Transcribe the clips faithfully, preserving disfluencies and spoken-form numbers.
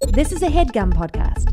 This is a HeadGum podcast.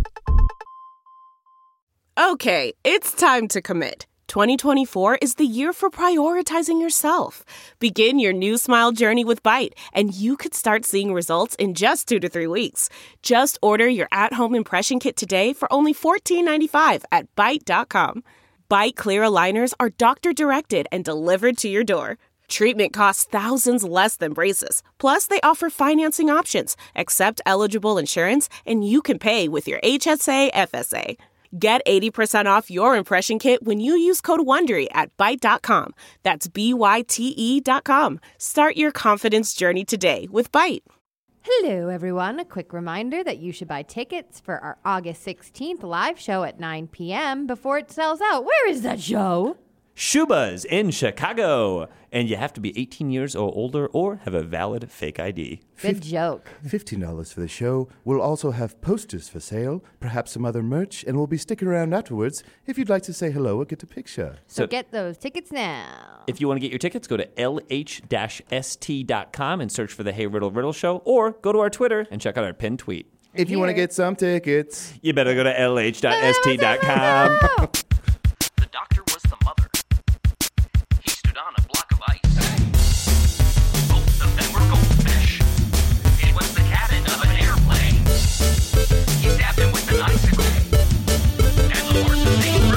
Okay, it's time to commit. twenty twenty-four is the year for prioritizing yourself. Begin your new smile journey with Byte, and you could start seeing results in just two to three weeks. Just order your at-home impression kit today for only fourteen ninety-five at byte dot com. Byte clear aligners are doctor-directed and delivered to your door. Treatment costs thousands less than braces. Plus, they offer financing options, accept eligible insurance, and you can pay with your H S A F S A. Get eighty percent off your impression kit when you use code WONDERY at byte dot com. That's B Y T E dot com. Start your confidence journey today with Byte. Hello, everyone. A quick reminder that you should buy tickets for our August sixteenth live show at nine p.m. before it sells out. Where is that show? Schuba's in Chicago. And you have to be eighteen years or older or have a valid fake I D. Good joke. fifteen dollars for the show. We'll also have posters for sale, perhaps some other merch, and we'll be sticking around afterwards if you'd like to say hello or get a picture. So, So- get those tickets now. If you want to get your tickets, go to L H S T dot com and search for the Hey Riddle Riddle Show, or go to our Twitter and check out our pinned tweet. If you want to Here. get some tickets. You better go to L H S T dot com. The doctor was the mother. He stood on a block of ice. Both of them were goldfish. It was the cabin of an airplane. He stabbed him with an icicle. And the horse named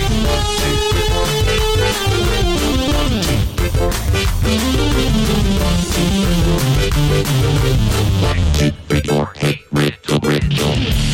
Friday. Riddle, hey, riddle, riddle.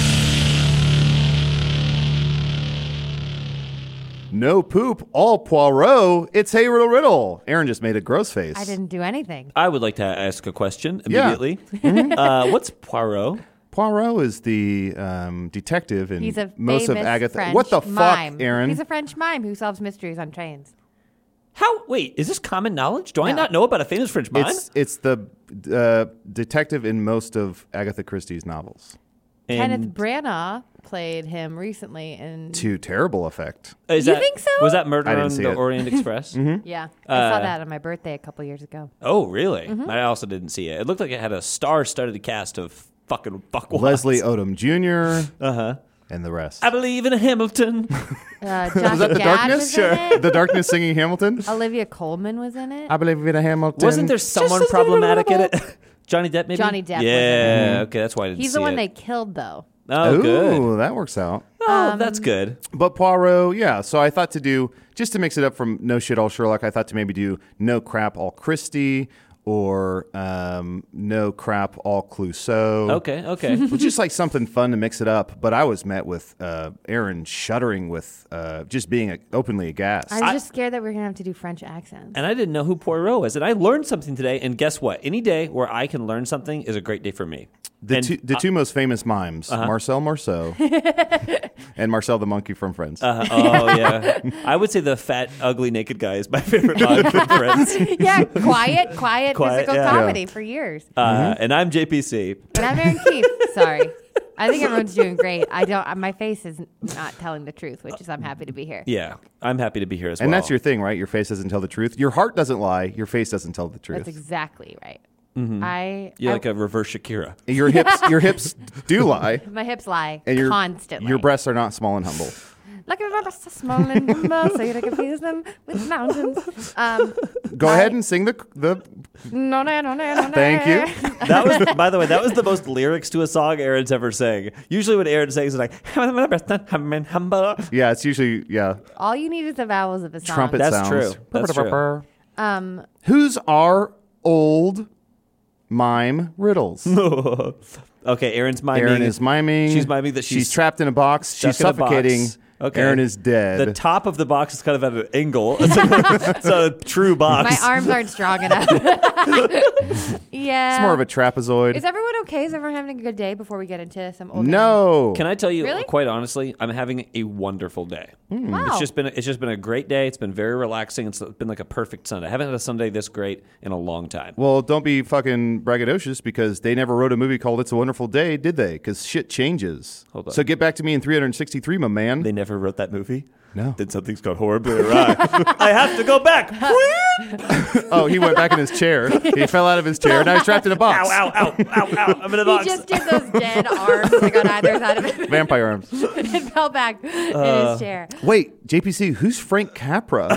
No poop, all Poirot. It's Hey Riddle Riddle. Aaron just made a gross face. I didn't do anything. I would like to ask a question Yeah. immediately. uh, what's Poirot? Poirot is the um, detective in He's a most of famous Agatha. French What the mime. fuck, Aaron? He's a French mime who solves mysteries on trains. How? Wait, is this common knowledge? Do I No. not know about a famous French mime? It's it's the uh, detective in most of Agatha Christie's novels. And Kenneth Branagh played him recently in... To terrible effect. is You that- think so? Was that Murder I didn't on see the it. Orient Express? Yeah, I saw Uh, that on my birthday a couple years ago. Oh, really? Mm-hmm. I also didn't see it. It looked like it had a star-studded cast of fucking fuckwads. Leslie Odom Junior Uh-huh. and the rest. I believe in Hamilton. Uh, Josh Was that the Gad darkness? was in it. The darkness singing Hamilton. Olivia Colman was in it. I believe in a Hamilton. Wasn't there someone Just a problematic in little- it? Johnny Depp, maybe? Johnny Depp was in Yeah, okay, that's why I didn't He's see the one it. they killed, though. Oh, Ooh, good. that works out. Oh, that's good. But Poirot, yeah. So I thought to do, just to mix it up from No Shit All Sherlock, I thought to maybe do No Crap All Christie or um, No Crap All Clouseau. Okay, okay. Which is like something fun to mix it up. But I was met with uh, Aaron shuddering with uh, just being a, openly aghast. I was just scared that we were going to have to do French accents. And I didn't know who Poirot was. And I learned something today. And guess what? Any day where I can learn something is a great day for me. The, And, two, the two most famous mimes, Uh-huh. Marcel Marceau and Marcel the monkey from Friends. Uh, oh, yeah. I would say the fat, ugly, naked guy is my favorite mime from Friends. yeah, quiet, quiet, Quiet, physical yeah. comedy Yeah. for years. Uh, And I'm J P C. And I'm Erin Keefe. Sorry. I think everyone's doing great. I don't. My face is not telling the truth, which is I'm happy to be here. Yeah, I'm happy to be here as and well. that's your thing, right? Your face doesn't tell the truth. Your heart doesn't lie. Your face doesn't tell the truth. That's exactly right. I. You're I- like a reverse Shakira. Your hips, your hips do lie, my hips lie and your constantly. your breasts are not small and humble. Like my breasts are small and humble, so you confuse them with mountains. Um, Go I- ahead and sing the the. no, no, no, no, no. Thank you. That was, by the way, that was the most lyrics to a song Aaron's ever sang. Usually when Aaron sings, it's like, humble. Yeah, it's usually yeah. All you need is the vowels of a song. Trumpet That's sounds. true. That's true. Um, Who's our old mime riddles? Okay, Aaron's miming. Aaron is miming. She's miming that she's, she's trapped in a box. She's stuck in a box. suffocating. Okay. Aaron is dead. The top of the box is kind of at an angle. It's a, it's a true box. my arms aren't strong enough. yeah. it's more of a trapezoid. Is everyone okay? Is everyone having a good day before we get into some old? no. Can I tell you, Really? quite honestly, I'm having a wonderful day. Wow. It's just been it's just been a great day. It's been very relaxing. It's been like a perfect Sunday. I haven't had a Sunday this great in a long time. Well, don't be fucking braggadocious because they never wrote a movie called It's a Wonderful Day, did they? Because shit changes. Hold on. So get back to me in three hundred sixty-three, my man. They never never wrote that movie? No. Then something's gone horribly awry. I have to go back. Oh, he went back in his chair. He fell out of his chair. Now he's trapped in a box. Ow, ow, ow, ow, ow. I'm in a He box. just did those dead arms like on either side of it Vampire arms. and fell back in Uh. his chair. Wait, J P C, who's Frank Capra?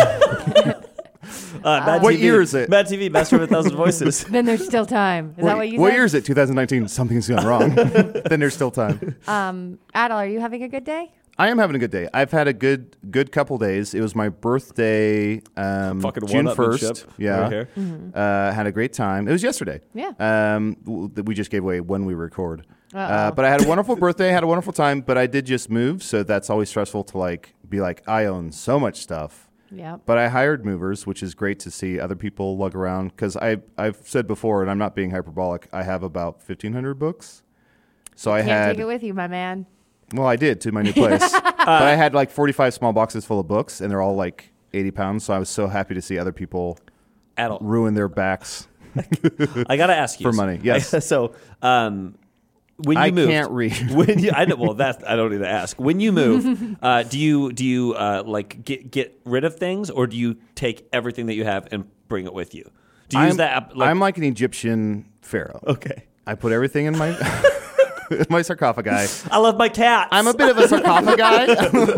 Uh, Mad What T V. year is it? Mad T V, Master of a Thousand Voices. Then there's still time. Is that what you what said? year is it? twenty nineteen. Something's gone wrong. Then there's still time. Um, Adel, are you having a good day? I am having a good day. I've had a good good couple days. It was my birthday, um, Fucking June one-upmanship first. Yeah, right here. uh, had a great time. It was yesterday. Yeah. Um, w- that we just gave away when we record. Uh, Uh-oh. but I had a wonderful birthday. Had a wonderful time. But I did just move, so that's always stressful to like be like I own so much stuff. Yeah. But I hired movers, which is great to see other people lug around because I I've said before, and I'm not being hyperbolic. I have about fifteen hundred books. So I Can't had. take it with you, my man. Well, I did to my new place. But I had like forty-five small boxes full of books, and they're all like eighty pounds. So I was so happy to see other people Adult. ruin their backs. I gotta ask you For money, yes. so, um, when you I moved, can't read. When you, I know, well, that's I don't need to ask. When you move, uh, do you do you uh, like get get rid of things, or do you take everything that you have and bring it with you? Do you I'm, use that? Like, I'm like an Egyptian pharaoh. okay. I put everything in my my sarcophagi. I love my cat. I'm a bit of a sarcophagi.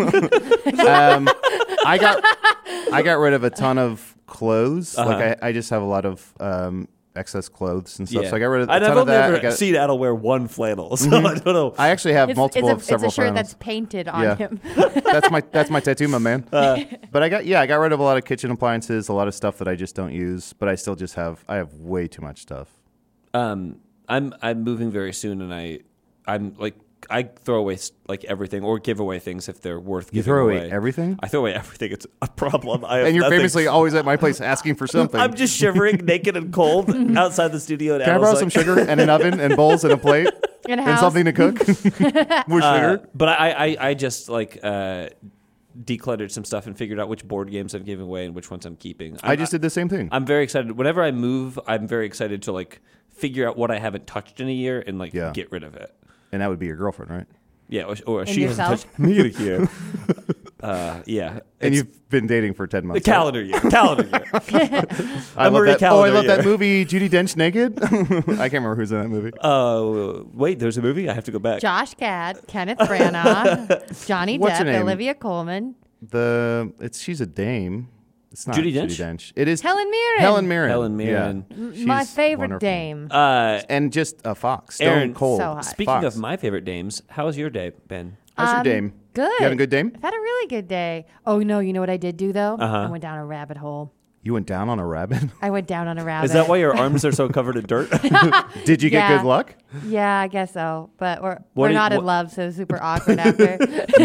um, I got I got rid of a ton of clothes. Uh-huh. Like I, I just have a lot of um, excess clothes and stuff. Yeah. So I got rid of a And ton I've of only that. I, ever got, seen Adel wear one flannel, so I don't know. I actually have It's, multiple it's, of a, several it's a shirt flannels. that's painted on Yeah. him. that's my that's my tattoo, my man. Uh, but I got yeah, I got rid of a lot of kitchen appliances, a lot of stuff that I just don't use. But I still just have I have way too much stuff. Um, I'm I'm moving very soon, and I I'm like I throw away like everything or give away things if they're worth giving You throw away. away everything? I throw away everything. It's a problem. I have And you're nothing. famously always at my place asking for something. I'm just shivering, naked and cold outside the studio. And Can I Adel's borrow like, some sugar and an oven and bowls and a plate In a and house. something to cook? More Uh, sugar. but I, I, I just like uh, decluttered some stuff and figured out which board games I'm giving away and which ones I'm keeping. I I'm, just did the same thing. I'm very excited. Whenever I move, I'm very excited to like figure out what I haven't touched in a year and like Yeah. get rid of it. And that would be your girlfriend, right? Yeah, or, or And she hasn't yourself? touched me in a year. uh, yeah, And It's you've been dating for ten the months. calendar year. Calendar year. I love Marie that. Oh, I Calendar love that year. movie, Judi Dench naked. I can't remember who's in that movie. Uh, wait, there's a movie. I have to go back. Josh Gad, Kenneth Branagh, Johnny What's her Depp, name? Olivia Colman, The it's she's a dame. It's not Judi Judi Dench? Dench. It is Helen Mirren. Helen Mirren. Helen Mirren. Yeah. M- my She's favorite wonderful. dame. Uh, And just a fox. Stone Aaron, cold. So hot. speaking fox. of my favorite dames, how's your day been? How's your Um, dame? Good. You having a good dame? I've had a really good day. Oh no, you know what I did do though? Uh-huh. I went down a rabbit hole. You went down on a rabbit. I went down on a rabbit. Is that why your arms are so covered in dirt? Did you get Yeah. good luck? Yeah, I guess so. But we're What we're do you- not in what- love, so it's super awkward after.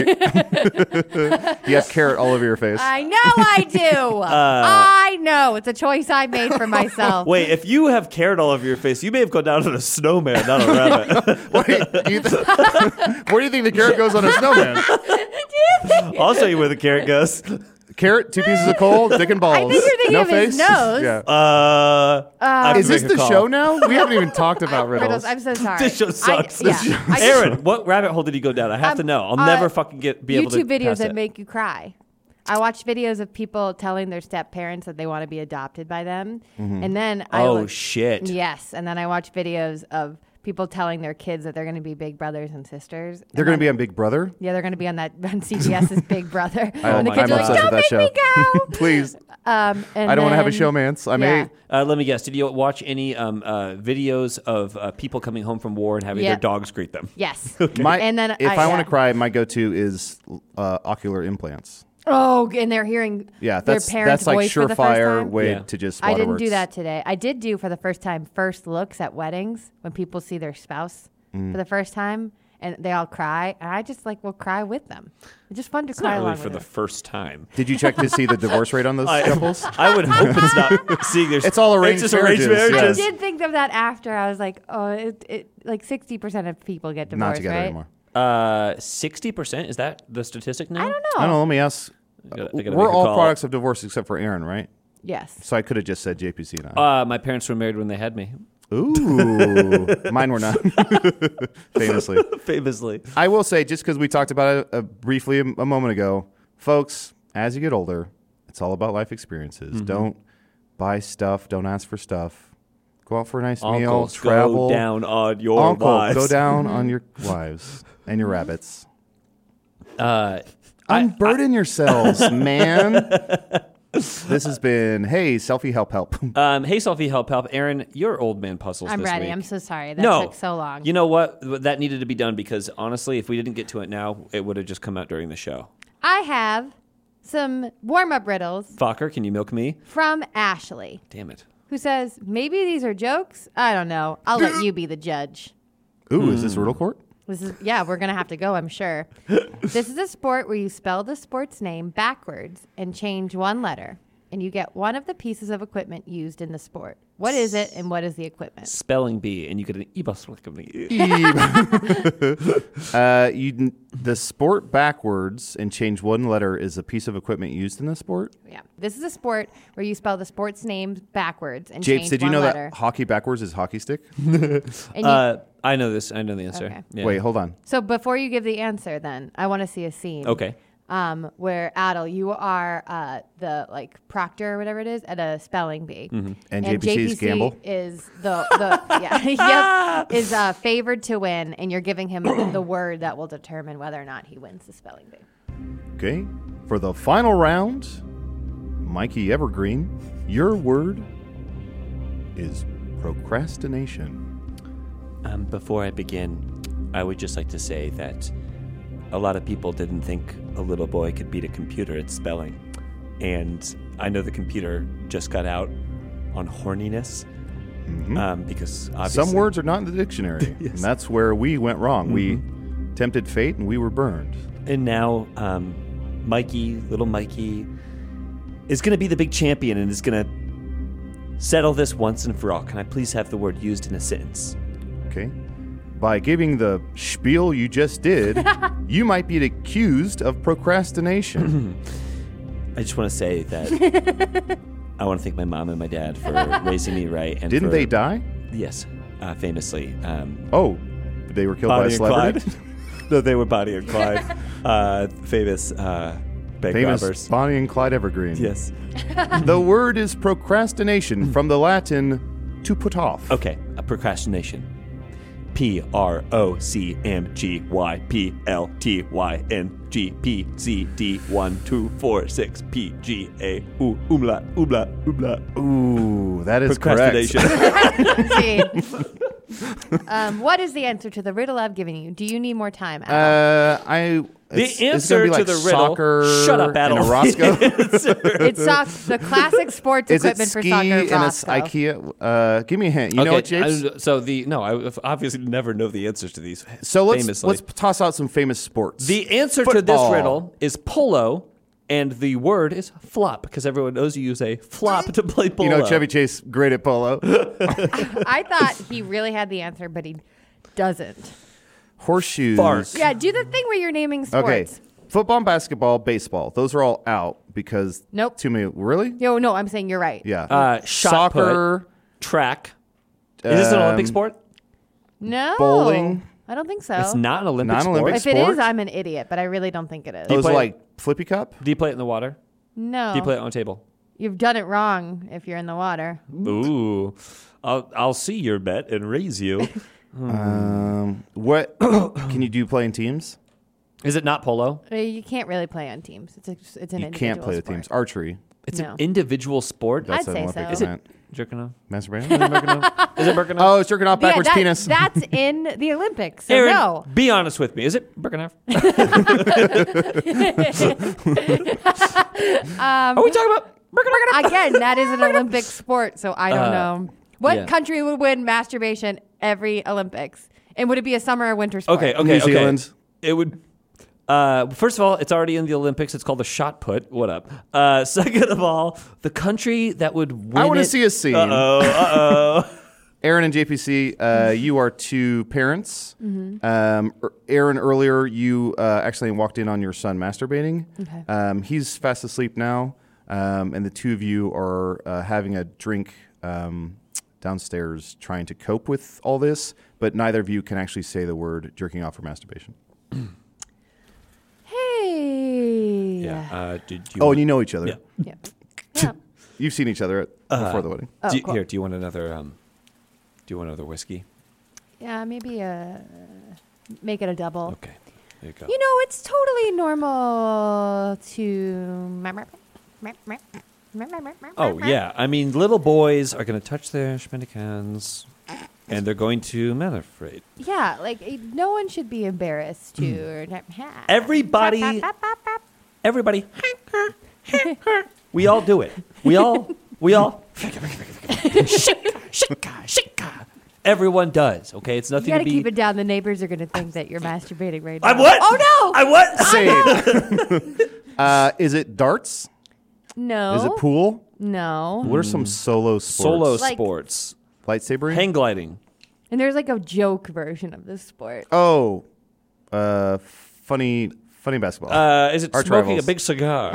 You have carrot all over your face. I know I do. I know. It's a choice I made for myself. Wait, if you have carrot all over your face, you may have gone down on a snowman, not a rabbit. Wait, do you th- where do you think the carrot goes on a snowman? I'll show you where the carrot goes. Carrot, two pieces of coal, dick and balls. I think you're thinking no of his face. nose. Yeah. Uh, I have Is to this make a the call. show now? We haven't even talked about riddles. Riddles. I'm so sorry. This show I- sucks. yeah, This show- I just- Aaron, what rabbit hole did you go down? I have Um, to know. I'll uh, never fucking get be able to YouTube videos pass that it. make you cry. I watch videos of people telling their step parents that they want to be adopted by them, and then I Oh look- shit! yes, and then I watch videos of people telling their kids that they're going to be big brothers and sisters. They're going to be on Big Brother. Yeah, they're going to be on that on CBS's Big Brother. I- and the my kids are God. like, I'm "Don't obsessed make with that me show." go." Please. Um, and I don't want to have a then- showmance. I'm yeah. a. Uh, let me guess. Did you watch any um, uh, videos of uh, people coming home from war and having Yeah. their dogs greet them? Yes. My, And then if I- I, want yeah. to cry, my go-to is uh, ocular implants. Oh, and they're hearing Yeah, their that's parents' that's like voice for the first surefire time. way Yeah. to just. I didn't waterworks. do that today. I did do for the first time first looks at weddings when people see their spouse Mm. for the first time and they all cry, and I just like will cry with them. It's just fun to It's cry not really along for with the them. first time. Did you check to see the divorce rate on those I, couples? I would hope it's not seeing their. It's all arranged It's just arranged marriages, I marriages. yes. did think of that after. I was like, oh, it, it like sixty percent of people get Not divorced, together right? anymore. Uh, sixty percent is that the statistic now? I don't know. I don't know. Let me ask. I gotta- I gotta We're make a all call. products of divorce except for Aaron, right? Yes. So I could have just said J P C now. Uh, my parents were married when they had me. Ooh, mine were not. Famously. Famously. I will say, just because we talked about it uh, briefly a, a moment ago, folks, as you get older, it's all about life experiences. Mm-hmm. Don't buy stuff. Don't ask for stuff. Go out for a nice meal. Uncles, Travel. go down on your Uncle, wives. go down on your wives and your rabbits. Uh, Unburden yourselves, man. This has been, hey, selfie help help. um, hey, Selfie Help Help. Aaron, your old man puzzles I'm this ready. week. I'm so sorry. That no, took so long. You know what? That needed to be done because honestly, if we didn't get to it now, it would have just come out during the show. I have some warm-up riddles Fokker, can you milk me? from Ashley, Damn it. who says, maybe these are jokes? I don't know. I'll let you be the judge. Ooh, is this Riddle Court? This is yeah, we're gonna have to go, I'm sure. This is a sport where you spell the sport's name backwards and change one letter, and you get one of the pieces of equipment used in the sport. What is it, and what is the equipment? Spelling bee, and you get an e-bus. uh, you the sport backwards and change one letter is a piece of equipment used in the sport. Yeah, this is a sport where you spell the sport's name backwards and Japes, change did you one know letter. that hockey backwards is hockey stick? And you- Uh, I know this. I know the answer. Okay. Yeah. Wait, hold on. so before you give the answer, then I want to see a scene. Okay. Um, where Adel, you are uh, the like proctor or whatever it is at a spelling bee, Mm-hmm. And J P C's Gamble? is the the yeah yep, is uh, favored to win, and you're giving him the word that will determine whether or not he wins the spelling bee. Okay. For the final round, Mikey Evergreen, your word is procrastination. Um, before I begin, I would just like to say that a lot of people didn't think a little boy could beat a computer at spelling. And I know the computer just got out on horniness Mm-hmm. um, because obviously... Some words are not in the dictionary. Yes. And that's where we went wrong. Mm-hmm. We tempted fate and we were burned. And now um, Mikey, little Mikey, is going to be the big champion and is going to settle this once and for all. Can I please have the word used in a sentence? Okay. By giving the spiel you just did, you might be accused of procrastination. I just want to say that I want to thank my mom and my dad for raising me right. And Didn't for- they die? Yes, uh, famously. Um, Oh, they were killed by a Bonnie and celebrity? Clyde. No, they were Bonnie and Clyde. Uh, famous uh, bank Famous robbers. Bonnie and Clyde Evergreen. Yes. The word is procrastination from the Latin to put off. Okay, a procrastination. P R O C M G Y P L T Y N G P Z D one two four six P G A U umlaut umlaut umlaut. Ooh, that is correct. Procrastination. See. um, what is the answer to the riddle I've given you? Do you need more time, Adel? Uh, I. The it's, it's answer gonna be like to the riddle. soccer Shut up, and Adel. a Roscoe. It's soc- the classic sports Is it equipment for ski soccer. and it's Roscoe. IKEA? Uh, give me a hint. You know what, Japes? I- so the no, I obviously never know the answers to these. so let's famously. let's toss out some famous sports. The answer to Football. this riddle is polo, and the word is flop because everyone knows you use a flop to play polo. You know, Chevy Chase, great at polo. I thought he really had the answer, but he doesn't. Horseshoes. Fart. Yeah, do the thing where you're naming sports. Okay. Football, basketball, baseball. Those are all out because Nope. too many. Really? Yo, no, I'm saying you're right. Yeah. Uh, shot Soccer. track. Is this an Olympic Um, sport? No. Bowling. I don't think so. It's not an Olympic Not an sport. Olympic If it sport? is, I'm an idiot, but I really don't think it is. Those play- like Flippy Cup. Do you play it in the water? No. Do you play it on a table? You've done it wrong if you're in the water. Ooh, I'll I'll see your bet and raise you. Um, what can you do? Play in teams? Is it not polo? Uh, You can't really play on teams. It's a, it's an You individual can't play with sport. teams. Archery. It's No. an individual sport. That's I'd an say Olympic so. Is it event. jerking off? Masturbation. Is it jerking off? Is it jerking off? Oh, it's jerking off Yeah, backwards that- penis. That's in the Olympics. So Aaron, no. be honest with me. Is it jerking off? Um, Are we talking about jerking off? Again, that is an Olympic sport, so I don't Uh, know. What yeah. country would win masturbation every Olympics? And would it be a summer or winter sport? Okay, okay, New okay. Zealand. It would. Uh, first of all, it's already in the Olympics. It's called the shot put. What up? Uh, second of all, the country that would win. I want to it- see a scene. Uh oh. Uh oh. Aaron and J P C, uh, you are two parents. Um, er- Aaron, earlier you uh, actually walked in on your son masturbating. Okay. Um, he's fast asleep now, um, and the two of you are uh, having a drink um, downstairs trying to cope with all this, but neither of you can actually say the word jerking off or masturbation. Hey. Yeah. Uh, did you Oh, want- and you know each other. Yeah. Yeah. Yeah. You've seen each other at, before the wedding. Oh, do you, cool. Here, do you want another? Um, do you want another whiskey? Yeah, maybe uh, make it a double. Okay. There you go. You know, it's totally normal to. Oh yeah, I mean, little boys are going to touch their schmendicans, and they're going to manifrate. Yeah, like eh, no one should be embarrassed to. Everybody, everybody, we all do it. We all, we all. Everyone does. Okay, it's You nothing got to to be. keep it down. The neighbors are going to think that you're masturbating right now. I what? Oh no! I what? Say uh, is it darts? No. Is it pool? No. What are some solo sports? Solo Like- sports, Lightsaber? hang gliding. And there's like a joke version of this sport. Oh, uh, funny, funny basketball. Uh, is it Arch smoking rivals. a big cigar?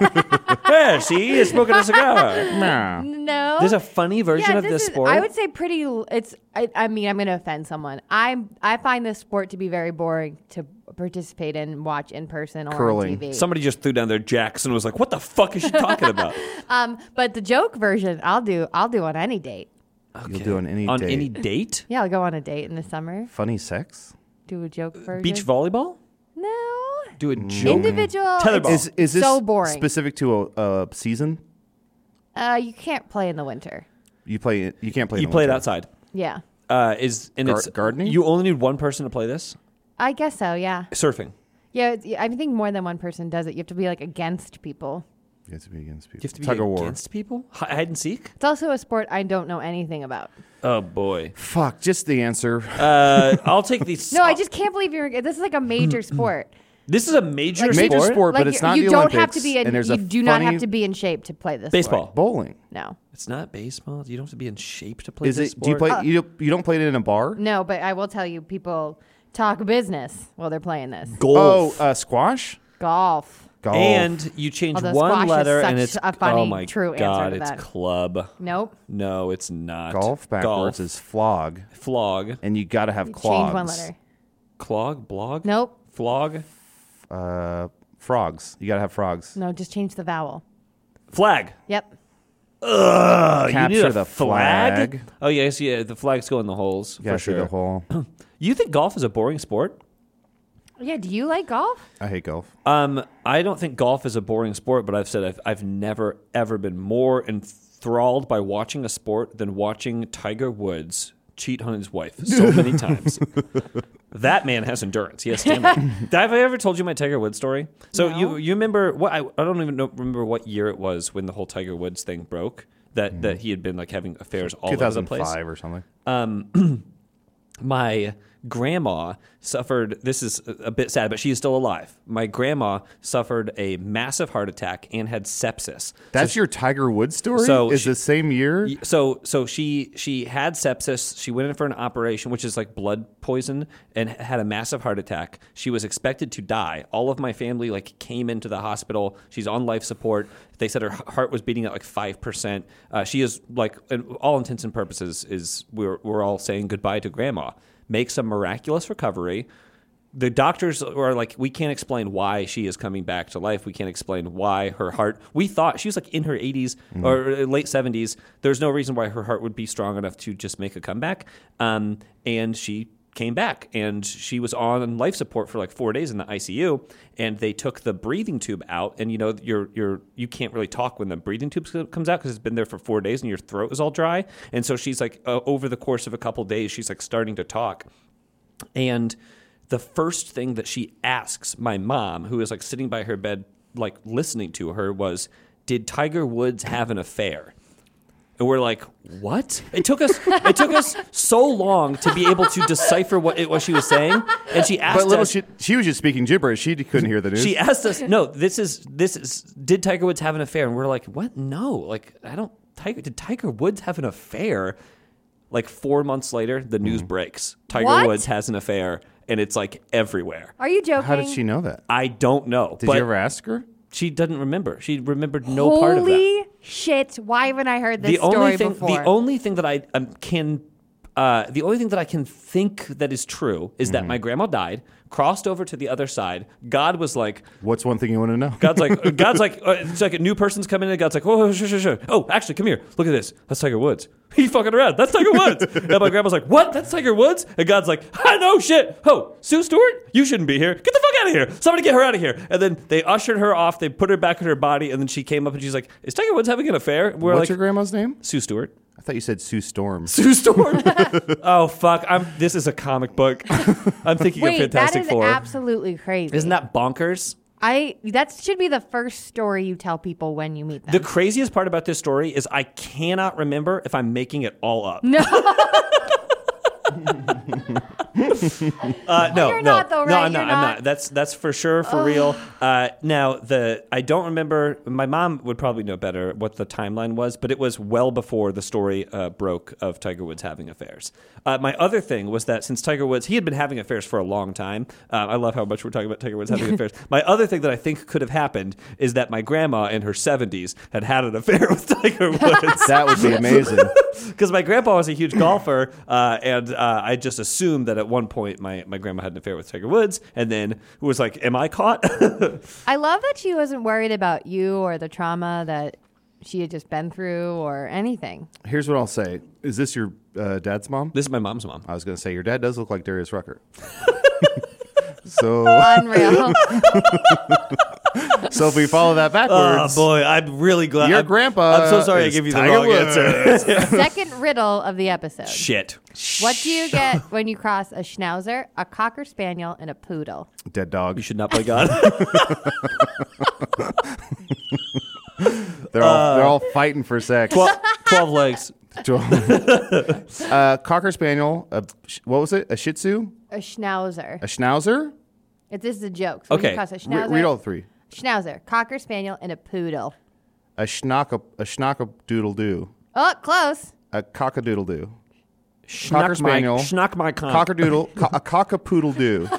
Yeah, see, he's smoking a cigar. nah. No. There's a funny version yeah, of this is, sport. I would say pretty. l- It's. I, I mean, I'm going to offend someone. I I find this sport to be very boring to participate in, and watch in person or Curling. on T V. Somebody just threw down their jacks and was like, "What the fuck is she talking about?" um, but the joke version, I'll do. I'll do on any date. You'll do on any on date. any date. Yeah, I'll go on a date in the summer. Funny sex? Do a joke version. Beach volleyball. No. Do a joke. Individual. Tetherball. it's Is is this so boring. specific to a, a season? uh, you can't play in the winter. You play. You can't play. in You the play it winter. outside. Yeah, Uh, is and Gar- it's gardening? You only need one person to play this. I guess so. Yeah. Surfing. Yeah, it's, I think more than one person does it. You have to be like against people. You have to be against people. You have to be Tug of war. against people. Hi- Hide and seek. It's also a sport I don't know anything about. Oh boy. Fuck. Just the answer. Uh, I'll take these. No, I just can't believe you're. This is like a major sport. This is a major Like, sport. Major sport, Like but it's you- not you the don't Olympics. have to be. In, and there's you a do not funny- have to be in shape to play this. Baseball. Sport. bowling. No, It's not baseball. You don't have to be in shape to play Is this it? Do you sport. play? you don't, you don't play it in a bar? no, but I will tell you, people talk business while they're playing this. Oh, Golf. uh, squash. Golf. Golf. And you change Although one squash is letter, and such it's a funny, oh my true answer god, to it's that. club. Nope. No, it's not. golf backwards Golf. is flog, flog, and you got to have You clogs. change one letter. clog, blog. Nope. Flog, Uh, frogs. You got to have frogs. No, just change the vowel. flag. Yep. Ugh, Capture you need a the flag? flag. Oh yes, yeah. The flags go in the holes You for got to see sure. the whole. You think golf is a boring sport? Yeah. Do you like golf? I hate golf. Um, I don't think golf is a boring sport, but I've said I've, I've never ever been more enthralled by watching a sport than watching Tiger Woods cheat on his wife so many times. That man has endurance. He has stamina. Have I ever told you my Tiger Woods story? So No. you you remember what I, I don't even know, remember what year it was when the whole Tiger Woods thing broke. That that he had been like having affairs all over the place. two thousand five or something. Um, my grandma suffered, this is a bit sad, but she is still alive. My grandma suffered a massive heart attack and had sepsis. That's so your Tiger Woods story. So is she- the same year? she, so so she she had sepsis. She went in for an operation, which is like blood poison, and had a massive heart attack. She was expected to die. All of my family like came into the hospital. She's on life support. They said her heart was beating at like five percent. Uh, she is like, in all intents and purposes, is we're we're all saying goodbye to grandma. Makes a miraculous recovery. The doctors are like, we can't explain why she is coming back to life. We can't explain why her heart. We thought she was like in her eighties Mm-hmm. or late seventies. There's no reason why her heart would be strong enough to just make a comeback. Um, and she came back, and she was on life support for like four days in the I C U. And they took the breathing tube out, and you know you're you're you can't really talk when the breathing tube comes out because it's been there for four days and your throat is all dry. And so she's like, uh, over the course of a couple days, she's like starting to talk. And the first thing that she asks my mom, who is like sitting by her bed, like listening to her, was, "Did Tiger Woods have an affair?" And we're like, "What?" It took us it took us so long to be able to decipher what it was she was saying. And she asked But little us, she, she was just speaking gibberish. She couldn't hear the news. she asked us, "No, this is this is did Tiger Woods have an affair?" And we're like, "What? No. Like, I don't Tiger did Tiger Woods have an affair?" Like four months later, the news breaks. Tiger What? Woods has an affair, and it's like everywhere. Are you joking? How did she know that? I don't know. Did but you ever ask her? She doesn't remember. She remembered no part of that. Holy shit! Why haven't I heard this The story only thing, before? the only thing that I um, can, uh, the only thing that I can think that is true is that my grandma died, crossed over to the other side. God was like, What's one thing you want to know? God's like, God's like, uh, it's like a new person's coming in. God's like, oh, sure, sure, sure. Oh, actually, come here. Look at this. That's Tiger Woods. He's fucking around. That's Tiger Woods. And my grandma's like, what? That's Tiger Woods? And God's like, I know shit. Oh, Sue Stewart? You shouldn't be here. Get the fuck out of here. Somebody get her out of here. And then they ushered her off. They put her back in her body. And then she came up and she's like, is Tiger Woods having an affair? We're What's like, your grandma's name? Sue Stewart. I thought you said Sue Storm. Sue Storm. Oh, fuck. I'm. This is a comic book. I'm thinking Wait, of Fantastic that is Four. absolutely crazy. Isn't that bonkers? I that should be the first story you tell people when you meet them. The craziest part about this story is I cannot remember if I'm making it all up. no. Uh, no, You're no, not, though, no, right? I'm not. You're I'm not? not. That's that's for sure for real. Uh, now the I don't remember. My mom would probably know better what the timeline was, but it was well before the story uh, broke of Tiger Woods having affairs. Uh, my other thing was that since Tiger Woods, he had been having affairs for a long time. Uh, I love how much we're talking about Tiger Woods having affairs. My other thing that I think could have happened is that my grandma in her seventies had had an affair with Tiger Woods. That would be amazing. Because my grandpa was a huge golfer, uh, and uh, I just assumed that at one point my, my grandma had an affair with Tiger Woods, and then was like, am I caught? I love that she wasn't worried about you or the trauma that she had just been through or anything. Here's what I'll say. Is this your uh, dad's mom? This is my mom's mom. I was going to say, your dad does look like Darius Rucker. so, Unreal. so if we follow that Oh, backwards, boy, I'm really glad. your I'm- grandpa I'm so sorry I is gave you the Tiger wrong Woods. answer. Second riddle of the episode. Shit. What do you get when you cross a schnauzer, a cocker spaniel, and a poodle? Dead dog. You should not play God. They're all they're all fighting for sex. Twelve, twelve legs. uh, Cocker Spaniel. A, what was it? A Shih Tzu? A schnauzer. A Schnauzer? It, this is a joke. So when Okay. you cross a Re- schnauzer, read all three. schnauzer, cocker spaniel, and a poodle. A schnock a schnock doodle doo. Oh, close. A cockadoodle doo. Schnock Cocker my- Spaniel. Schnock my conch. Cockadoodle. co- a cockapoodle doo.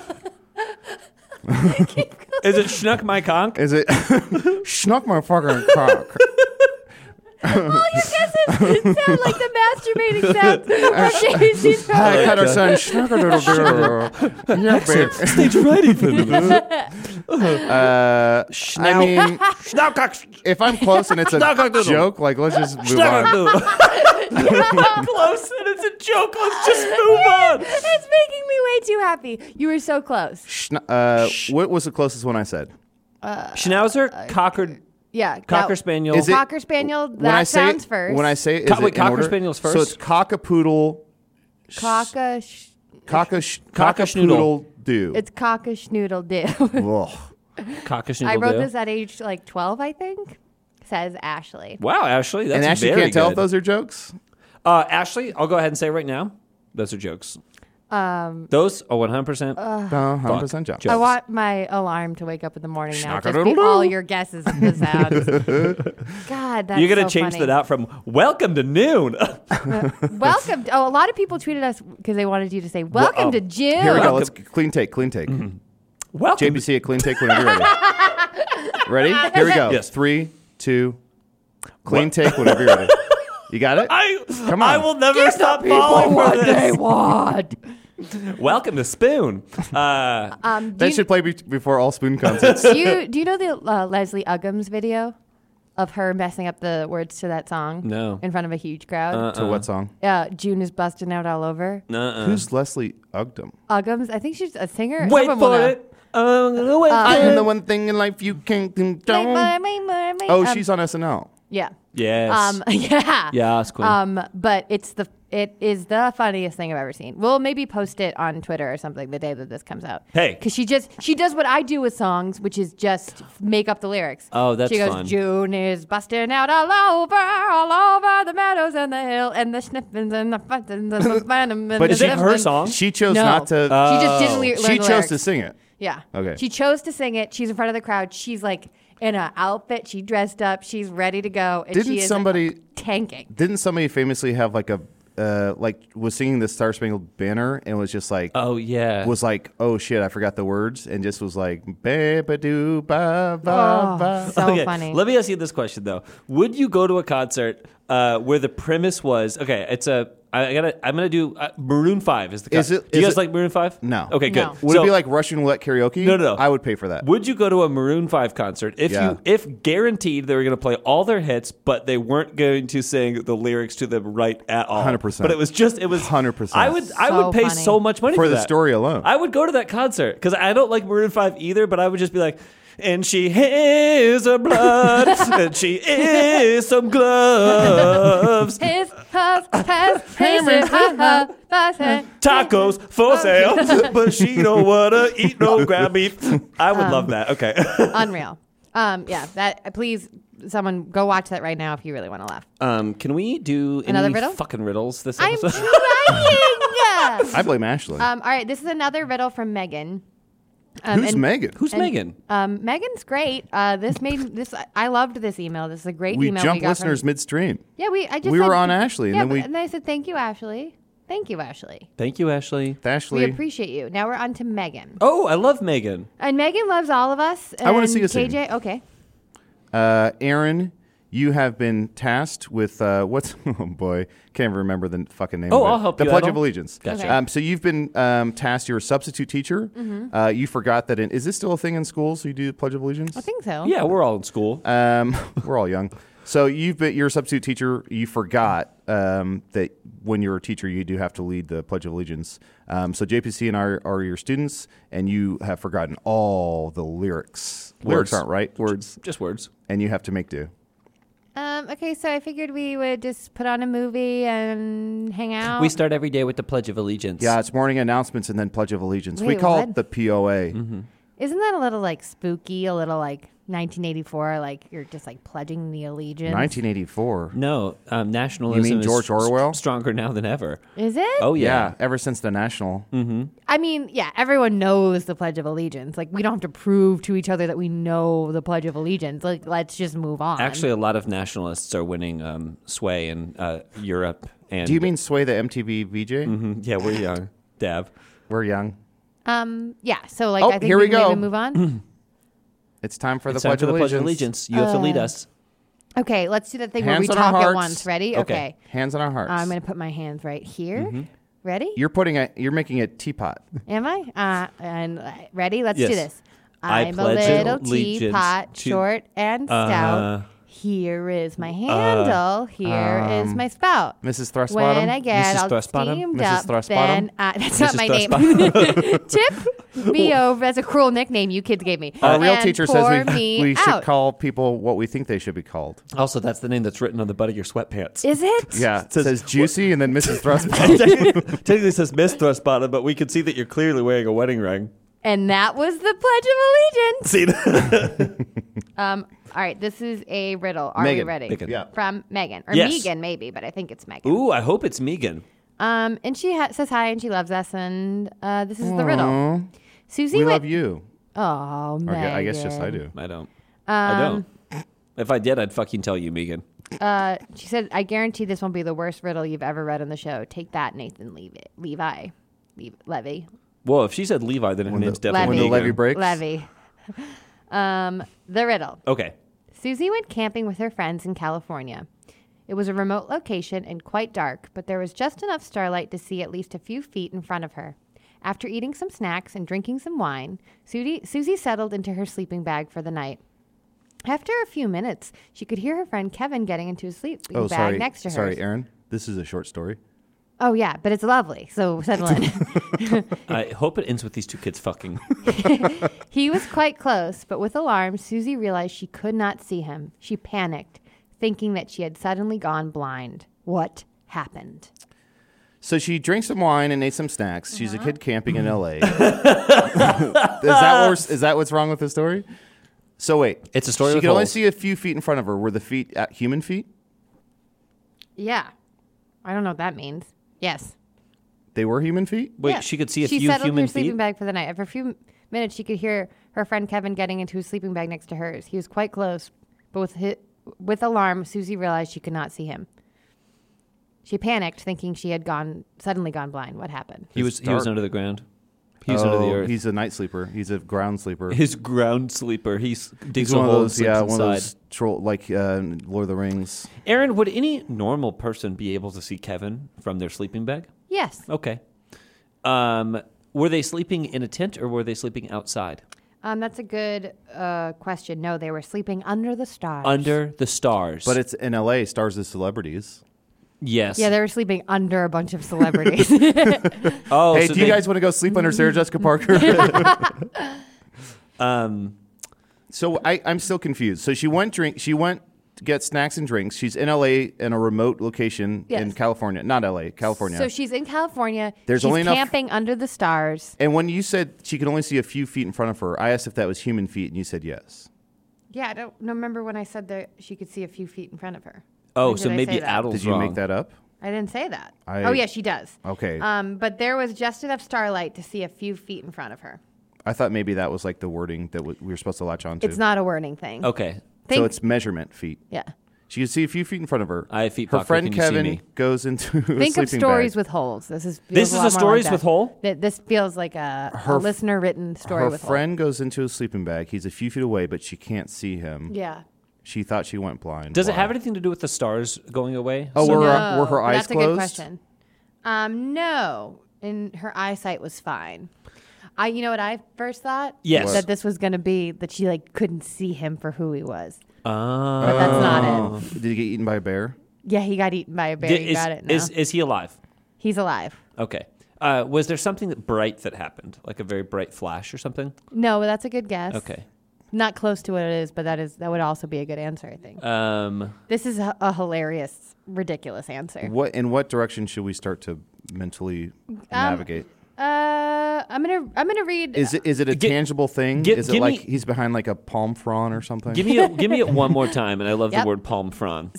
Is it schnuck my conch? Is it schnock my fucking cock? All your guesses sound like the masturbating sounds of Daisy's I phone. cut her son schnock doo. Yeah, babe. Stage ready for this. Uh, I mean, Schnock cock. if I'm close and it's a Schnock-a-doodle. joke, like let's just move Schnock on. close and it's a joke. Let's just move on. It's making me way too happy. You were so close. Schn- uh, what was the closest one I said? Schnauzer, cocker, Yeah. cocker now- spaniel. Is it- Cocker spaniel, When that I say sounds first. When I say is Co- it wait, in Cocker order? Spaniel's So first? it's cockapoodle, Cocka, sh- cocka, sh- Cockaschnoodle. cockapoodle do. it's cocka schnoodle do. Ugh. cocker I wrote do. this at age like twelve, I think. Says Ashley. Wow, Ashley, that's And Ashley very can't tell good. if those are jokes. Uh, Ashley, I'll go ahead and say right now, those are jokes. Um, Those are one hundred percent. No, one hundred percent jokes. I want my alarm to wake up in the morning now. Just be Schnock-a-doodle-doo. all your guesses of the sounds. God, that's You're going to so change funny. that out from welcome to noon. Welcome. To, oh, a lot of people tweeted us because they wanted you to say welcome oh, to June. Here we go. Let's clean take. Clean take. welcome. J B C a clean take whenever you're ready. Ready? Here we go. Yes. Three, two, clean take whenever you're ready. You got it? I, Come I on. will never stop falling for what they this. want. Welcome to Spoon. Uh, Um, do, That you, should play be- before all spoon concerts. do you do you know the uh, Leslie Uggams video of her messing up the words to that song? No. In front of a huge crowd. To what song? Uh, June is busting out all over. uh-uh. Who's Leslie Ugdom? Uggams. I think she's a singer. Wait Someone will for know. it. I'm gonna wait I for am it. the one thing in life you can't condone. Oh, Oh, she's on S N L. yeah. Yes. Um, yeah. Yes, queen. Um, but it's the it is the funniest thing I've ever seen. We'll maybe post it on Twitter or something the day that this comes out. Hey. because she just she does what I do with songs, which is just make up the lyrics. Oh, that's she goes, fun. June is busting out all over, all over the meadows and the hill and the sniffins and the futtins and the phantom. But Is it her song? She chose No. not to. She just didn't le- learn she the chose lyrics. to sing it. Yeah. Okay. She chose to sing it. She's in front of the crowd. She's like in an outfit. She dressed up. She's ready to go. And Didn't she is somebody- tanking? Didn't somebody famously have like a uh, like was singing the Star Spangled Banner and was just like, Oh yeah. was like, oh shit, I forgot the words, and just was like, ba ba doo ba ba Oh, ba. so okay, funny. Let me ask you this question though: would you go to a concert uh, where the premise was okay? It's a I gotta. I'm gonna do uh, Maroon Five. Is the Is it- do you is guys it- like Maroon Five? No. Okay, good. No. Would So- it be like Russian roulette karaoke? No, no, no. I would pay for that. Would you go to a Maroon Five concert if Yeah. you if guaranteed they were going to play all their hits, but they weren't going to sing the lyrics to them right at all? one hundred percent. But it was just it was one hundred percent. I would I So would pay funny. so much money For for, the that. story alone. I would go to that concert because I don't like Maroon Five either. But I would just be like. And she is her blood, and she is some gloves. His has has his ha ha Tacos for sale, but she don't wanna eat no ground beef. I would love that. Okay. Unreal. Um, yeah, that please someone go watch that right now if you really want to laugh. Um, can we do any Another riddle? fucking riddles this I'm episode? trying. I blame Ashley. um, all right, this is another riddle from Megan. Um, Who's and- Megan? Who's and, Megan? Um, Megan's great. Uh, this made this. I loved this email. This is a great we email. jump we got listeners from, midstream. Yeah, we. I just We said- were on Ashley, and yeah, then we- and I said thank you, Ashley. Thank you, Ashley. Thank you, Ashley. Ashley. We appreciate you. Now we're on to Megan, Oh, I love Megan. and Megan loves all of us. I wanna and see a K scene. J. Okay. Uh, Aaron, you have been tasked with uh, what's oh boy, can't even remember the fucking name. Oh, of it. I'll help the you, Pledge Adel. of Allegiance. Gotcha. Okay. Um, so you've been um, tasked. You're a substitute teacher. Uh, you forgot that. In, is this still a thing in schools? You do the Pledge of Allegiance? I think so. Yeah, we're all in school. Um, we're all young. So you've been. You're a substitute teacher. You forgot um, that when you're a teacher, you do have to lead the Pledge of Allegiance. Um, so J P C and I are, are your students, and you have forgotten all the lyrics. Lyrics Words. aren't right. Words, Just words. and you have to make do. Um, okay, so I figured we would just put on a movie and hang out. We start every day with the Pledge of Allegiance. Yeah, it's morning announcements and then Pledge of Allegiance. we Wait, call what? it the P O A. Isn't that a little like spooky? A little like nineteen eighty-four, like you're just like pledging the allegiance. nineteen eighty-four. No, um, nationalism You mean is George s- Orwell? stronger now than ever. Is it? Oh, Yeah. yeah. ever since the National. I mean, yeah, everyone knows the Pledge of Allegiance. Like, we don't have to prove to each other that we know the Pledge of Allegiance. Like, let's just move on. Actually, a lot of nationalists are winning um, sway in uh, Europe. And Do you mean Sway the M T V V J? Mhm. Yeah, we're young. Dab. We're young. um, yeah. So, like, Oh, I think here we we can go. maybe move on. It's time for It's the time Pledge for of the Pledge of Allegiance. Allegiance. You have to lead Uh, us. Okay, let's do that thing Hands where we on our talk at hearts. once. Ready? Okay. Okay. Hands on our hearts. Uh, I'm going to put my hands right here. Mm-hmm. Ready? You're putting a. You're making a teapot. Am I? Uh, and uh, ready? Let's do Yes. this. I I'm a pledge little allegiance teapot, to- short and stout. Uh, Here is my handle. Here is um, my spout. Missus Thrustbottom. When I get Missus all Thrustbottom? steamed Missus up, Thrustbottom? then uh, that's Missus not my name. Tip me over. That's a cruel nickname you kids gave me. Our real And teacher pour says we, me we should out. call people what we think they should be called. also, that's the name that's written on the butt of your sweatpants. Is it? Yeah, it says- says, Juicy and then Missus Thrustbottom. Technically, it says Miss Thrustbottom, but we can see that you're clearly wearing a wedding ring. And that was the Pledge of Allegiance. See? Um. All right. This is a riddle. Are Megan. we ready? Megan. Yeah. From Megan or Yes. Megan, maybe, but I think it's Megan. Ooh, I hope it's Megan. Um, and she ha- says hi and she loves us, and uh, this is the riddle. Aw, Susie we went. love you. Oh, Or Megan. I guess just I do. I don't. I don't. If I did, I'd fucking tell you, Megan. Uh, she said, "I guarantee this won't be the worst riddle you've ever read on the show. Take that, Nathan Levi. Levi, Le- Levy, Well, if she said Levi, then her When name's the, definitely when the Levy. levy Megan. breaks. Levy." um, the riddle. Okay. Susie went camping with her friends in California. It was a remote location and quite dark, but there was just enough starlight to see at least a few feet in front of her. After eating some snacks and drinking some wine, Susie, Susie settled into her sleeping bag for the night. After a few minutes, she could hear her friend Kevin getting into his sleeping Oh, bag sorry. next to her. Sorry, Aaron. This is a short story. Oh, yeah, but it's lovely, so settle in. I hope it ends with these two kids fucking. He was quite close, but with alarm, Susie realized she could not see him. She panicked, thinking that she had suddenly gone blind. What happened? So she drank some wine and ate some snacks. She's Uh-huh. a kid camping in L A. is that what we're, is that what's wrong with the story? So wait, It's a story She with could only holes. see a few feet in front of her. Were the feet at human feet? Yeah. I don't know what that means. Yes. They were human feet. Wait, Yeah. she could see a she few settled human her sleeping feet? bag for the night. For a few minutes, she could hear her friend Kevin getting into his sleeping bag next to hers. He was quite close, but with, hi with alarm, Susie realized she could not see him. She panicked, thinking she had gone suddenly gone blind. What happened? He was It's he was dark. under the ground. He was oh, under the earth. He's a night sleeper. He's a ground sleeper. His ground sleeper. He s- digs He's a one of hole and those, sleeps yeah, inside. one of those troll like uh, Lord of the Rings. Aaron, would any normal person be able to see Kevin from their sleeping bag? Yes. Okay. Um, were they sleeping in a tent or were they sleeping outside? Um, that's a good uh, question. No, they were sleeping under the stars. Under the stars. But it's in L A. Stars of celebrities. yes. Yeah, they were sleeping under a bunch of celebrities. Oh, hey, so do you they- guys want to go sleep under Sarah Jessica Parker? Um, So I, I'm still confused. So she went drink. She went to get snacks and drinks. She's in L A in a remote location in Yes. California, not L A, California. So she's in California. There's she's only enough- camping under the stars. and when you said she could only see a few feet in front of her, I asked if that was human feet, and you said yes. Yeah, I don't remember when I said that she could see a few feet in front of her. oh, When so did I maybe say that? Adel's Did you wrong. make that up? I didn't say that. I- oh, yeah, she does. Okay. Um, but there was just enough starlight to see a few feet in front of her. I thought maybe that was like the wording that w- we were supposed to latch on to. It's not a wording thing. Okay. So Think- it's measurement feet. Yeah. She could see a few feet in front of her. I have feet, Her Parker. friend Can you see Kevin me? goes into a Think of sleeping stories bag. with holes. This is feels This a is lot a more stories like with that. hole? Th- This feels like a, Her a f- listener written story Her with friend goes into a sleeping bag. He's a few feet away, but she can't see him. hole. Yeah. She thought she went blind. Does it Why? have anything to do with the stars going away? Oh, So- were, no, her, were her but eyes that's closed? a good question. Um, no, and her eyesight was fine. I, you know what I first thought? Yes. That this was going to be that she like couldn't see him for who he was. Ah. But that's not it. Did he get eaten by a bear? Yeah, he got eaten by a bear. Did- you is, got it. Now. is, is he alive? He's alive. Okay. Uh, was there something that bright that happened, like a very bright flash or something? No, but that's a good guess. Okay. Not close to what it is, but that is that would also be a good answer. I think Um, this is a, a hilarious, ridiculous answer. What in what direction should we start to mentally Um, navigate? Uh, I'm gonna I'm gonna read. Is it is it a Gi- tangible thing? gi- is it give like me- he's behind like a palm frond or something? give me a, give me it one more time, and I love Yep. the word palm frond.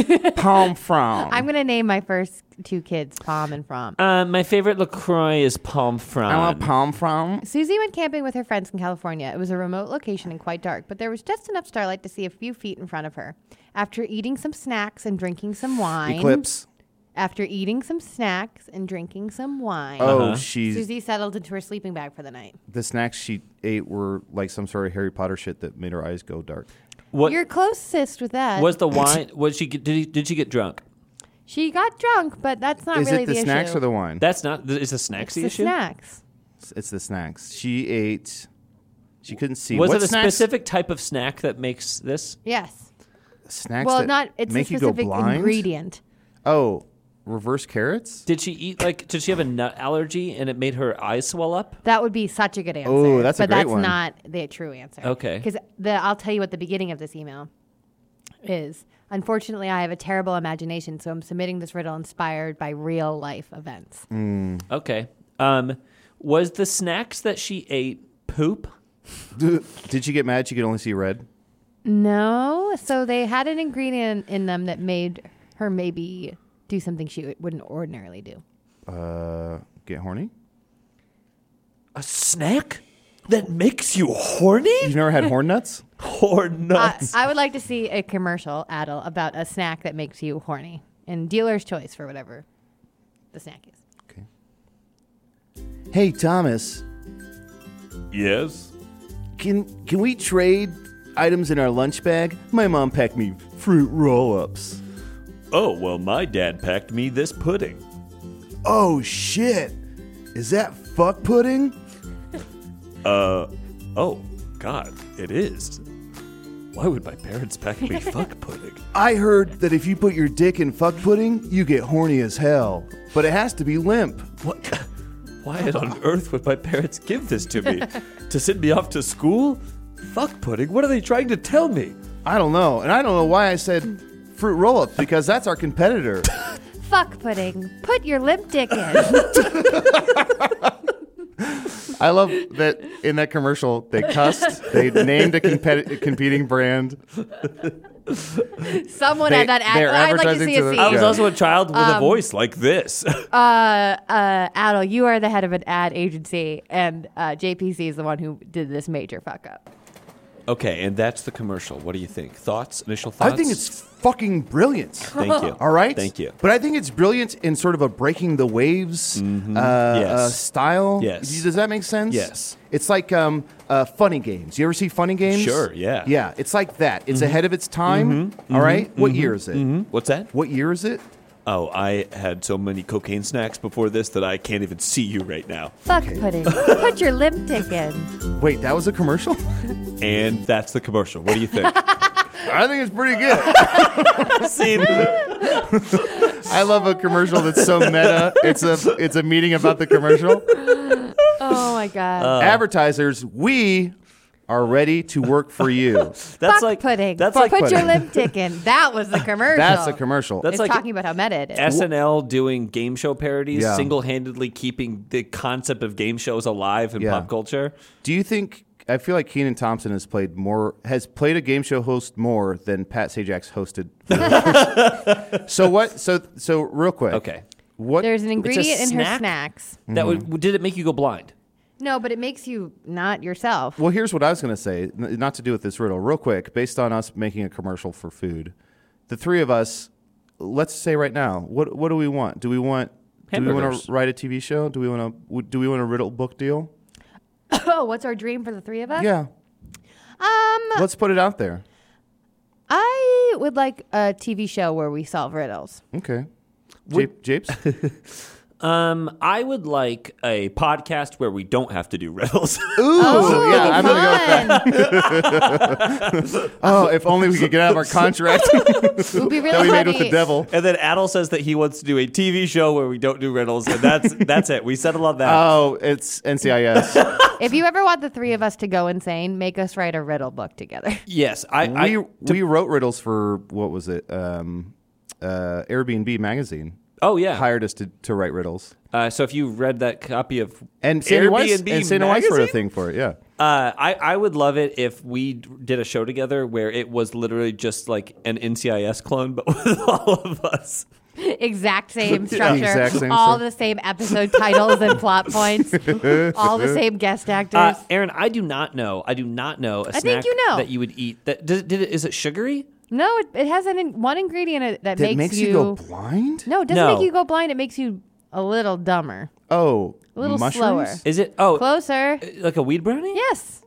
palm frond. I'm gonna name my first two kids Palm and From. Uh, my favorite LaCroix is palm frond. I want palm frond. Susie went camping with her friends in California. It was a remote location and quite dark, but there was just enough starlight to see a few feet in front of her. After eating some snacks and drinking some wine. Eclipse. After eating some snacks and drinking some wine. Oh, Uh-huh. she's Susie settled into her sleeping bag for the night. the snacks she ate were like some sort of Harry Potter shit that made her eyes go dark. What You're closest with that. was the wine? Was she? Did he, did she get drunk? She got drunk, but that's not Is really it the, the snacks issue. or the wine? That's not. Is the snacks It's the the issue? snacks. It's, it's the snacks. She ate. She couldn't see. Was what it a snacks? specific type of snack that makes this? Yes. snacks? well, that not. It's make a you go specific blind? ingredient. Oh, reverse carrots. Did she eat like? Did she have a nut allergy and it made her eyes swell up? That would be such a good answer. Oh, that's a but great that's one. not the true answer. Okay. Because the I'll tell you what the beginning of this email is. Unfortunately, I have a terrible imagination, so I'm submitting this riddle inspired by real life events. Okay. Um, was the snacks that she ate poop? Did she get mad? She could only see red. No, so they had an ingredient in them that made her maybe do something she wouldn't ordinarily do. Uh, get horny. A snack that makes you horny? You've never had horn nuts? Or I, nuts? I would like to see a commercial, Adel, about a snack that makes you horny, and dealer's choice for whatever the snack is. Okay. Hey Thomas, yes. can can we trade items in our lunch bag? My mom packed me fruit roll-ups. Oh well, my dad packed me this pudding. Oh shit! Is that fuck pudding? Uh, oh God, it is. Why would my parents pack me fuck pudding? I heard that if you put your dick in fuck pudding, you get horny as hell. But it has to be limp. What? Why on earth would my parents give this to me? To send me off to school? Fuck pudding? What are they trying to tell me? I don't know. And I don't know why I said fruit roll-ups, because that's our competitor. Fuck pudding. Put your limp dick in. I love that in that commercial, they cussed. They named a competi- competing brand. Someone They- had that ad. they're I'd like to advertising see to a the- scene. I was Yeah. also a child with a voice like this. Uh, uh, Adel, you are the head of an ad agency, and uh, J P C is the one who did this major fuck up. Okay, and that's the commercial. What do you think? Thoughts? Initial thoughts? I think it's fucking brilliant. Thank you. All right? Thank you. But I think it's brilliant in sort of a breaking the waves Mm-hmm. uh, Yes. uh, style. Yes. Does that make sense? Yes. It's like um, uh, Funny Games. You ever see Funny Games? Sure, yeah. Yeah, it's like that. It's ahead of its time. All right? What year is it? Mhm. What's that? What year is it? Oh, I had so many cocaine snacks before this that I can't even see you right now. Fuck pudding. Put your lip tick in. Wait, that was a commercial? And that's the commercial. What do you think? I think it's pretty good. See, I love a commercial that's so meta. It's a it's a meeting about the commercial. Oh my god. Uh, Advertisers, we are ready to work for you. that's Fuck like pudding. That's Put like your pudding. lip tick in. That was the commercial. That's a commercial. That's it's like talking about how meta it is. S N L doing game show parodies, Yeah. single-handedly keeping the concept of game shows alive in Yeah. pop culture. Do you think? I feel like Kenan Thompson has played more, has played a game show host more than Pat Sajak's hosted. so what? So so real quick. Okay. What? There's an ingredient in her snack? snacks. That would did it make you go blind? No, but it makes you not yourself. Well, here's what I was going to say. N- not to do with this riddle, real quick. Based on us making a commercial for food, the three of us, let's say right now, what what do we want? Do we want? Do we want Hamburgers. to write a T V show? Do we want to? Do we want a riddle book deal? Oh, what's our dream for the three of us? Yeah. Um, Let's put it out there. I would like a T V show where we solve riddles. Okay. Jape, Japes? Um, I would like a podcast where we don't have to do riddles. Ooh, Oh, yeah, I'm going to go with that. Oh, if only we could get out of our contract It would be really that we made with funny. the devil. And then Adel says that he wants to do a T V show where we don't do riddles, and that's that's it. We settle on that. Oh, it's N C I S. If you ever want the three of us to go insane, make us write a riddle book together. yes, I. we I we wrote riddles for, what was it? Um, uh, Airbnb magazine oh yeah. hired us to, to write riddles. Uh, so if you read that copy of And Sandy Weiss, Airbnb and Sandy Weiss wrote a magazine? thing for it, yeah. Uh, I, I would love it if we d- did a show together where it was literally just like an N C I S clone, but with all of us. Exact same structure. Exact same all stru- the same episode titles and plot points. All the same guest actors. Uh, Aaron, I do not know. I do not know a think snack you know. that you would eat. That did, did it? Is it sugary? no, it, it has an in, one ingredient in it that, That makes, makes you go blind? No, it doesn't No. make you go blind. It makes you a little dumber. Oh, A little mushrooms? slower. Is it? Oh, Closer. like a weed brownie? Yes.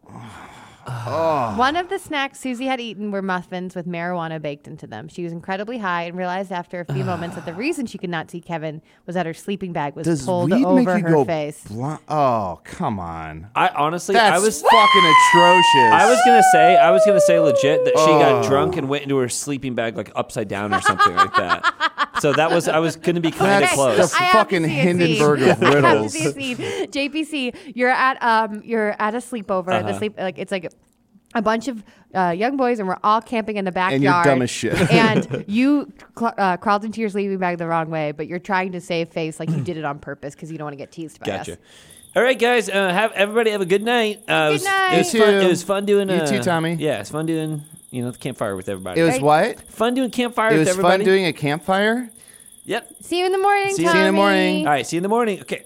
One of the snacks Susie had eaten were muffins with marijuana baked into them. She was incredibly high and realized after a few moments that the reason she could not see Kevin was that her sleeping bag was Does pulled weed make over you her go face. blind? Oh, come on. I honestly, That's I was. fucking atrocious. I was gonna say, I was gonna say legit that she got Oh. drunk and went into her sleeping bag like upside down or something like that. So that was, I was gonna be kind of That's close. the I have to fucking see a Hindenburg scene. of I have to riddles. see a scene. J P C, you're at um, you're at a sleepover. Uh-huh. The sleep like it's like a bunch of uh, young boys, and we're all camping in the backyard. And you're dumb as shit. And you cl- uh, crawled into your sleeping bag the wrong way, but you're trying to save face like you did it on purpose because you don't want to get teased by Gotcha. us. All right, guys. Uh, have everybody have a good night. Uh, it was, night. It was, You fun, too. it was fun doing. You uh, too, Tommy. Yeah, it's fun doing. You know, the campfire with everybody. It was Right. what? fun doing campfire It with was everybody. fun doing a campfire? Yep. See you in the morning, See you- Tommy. See you in the morning. All right. See you in the morning. Okay.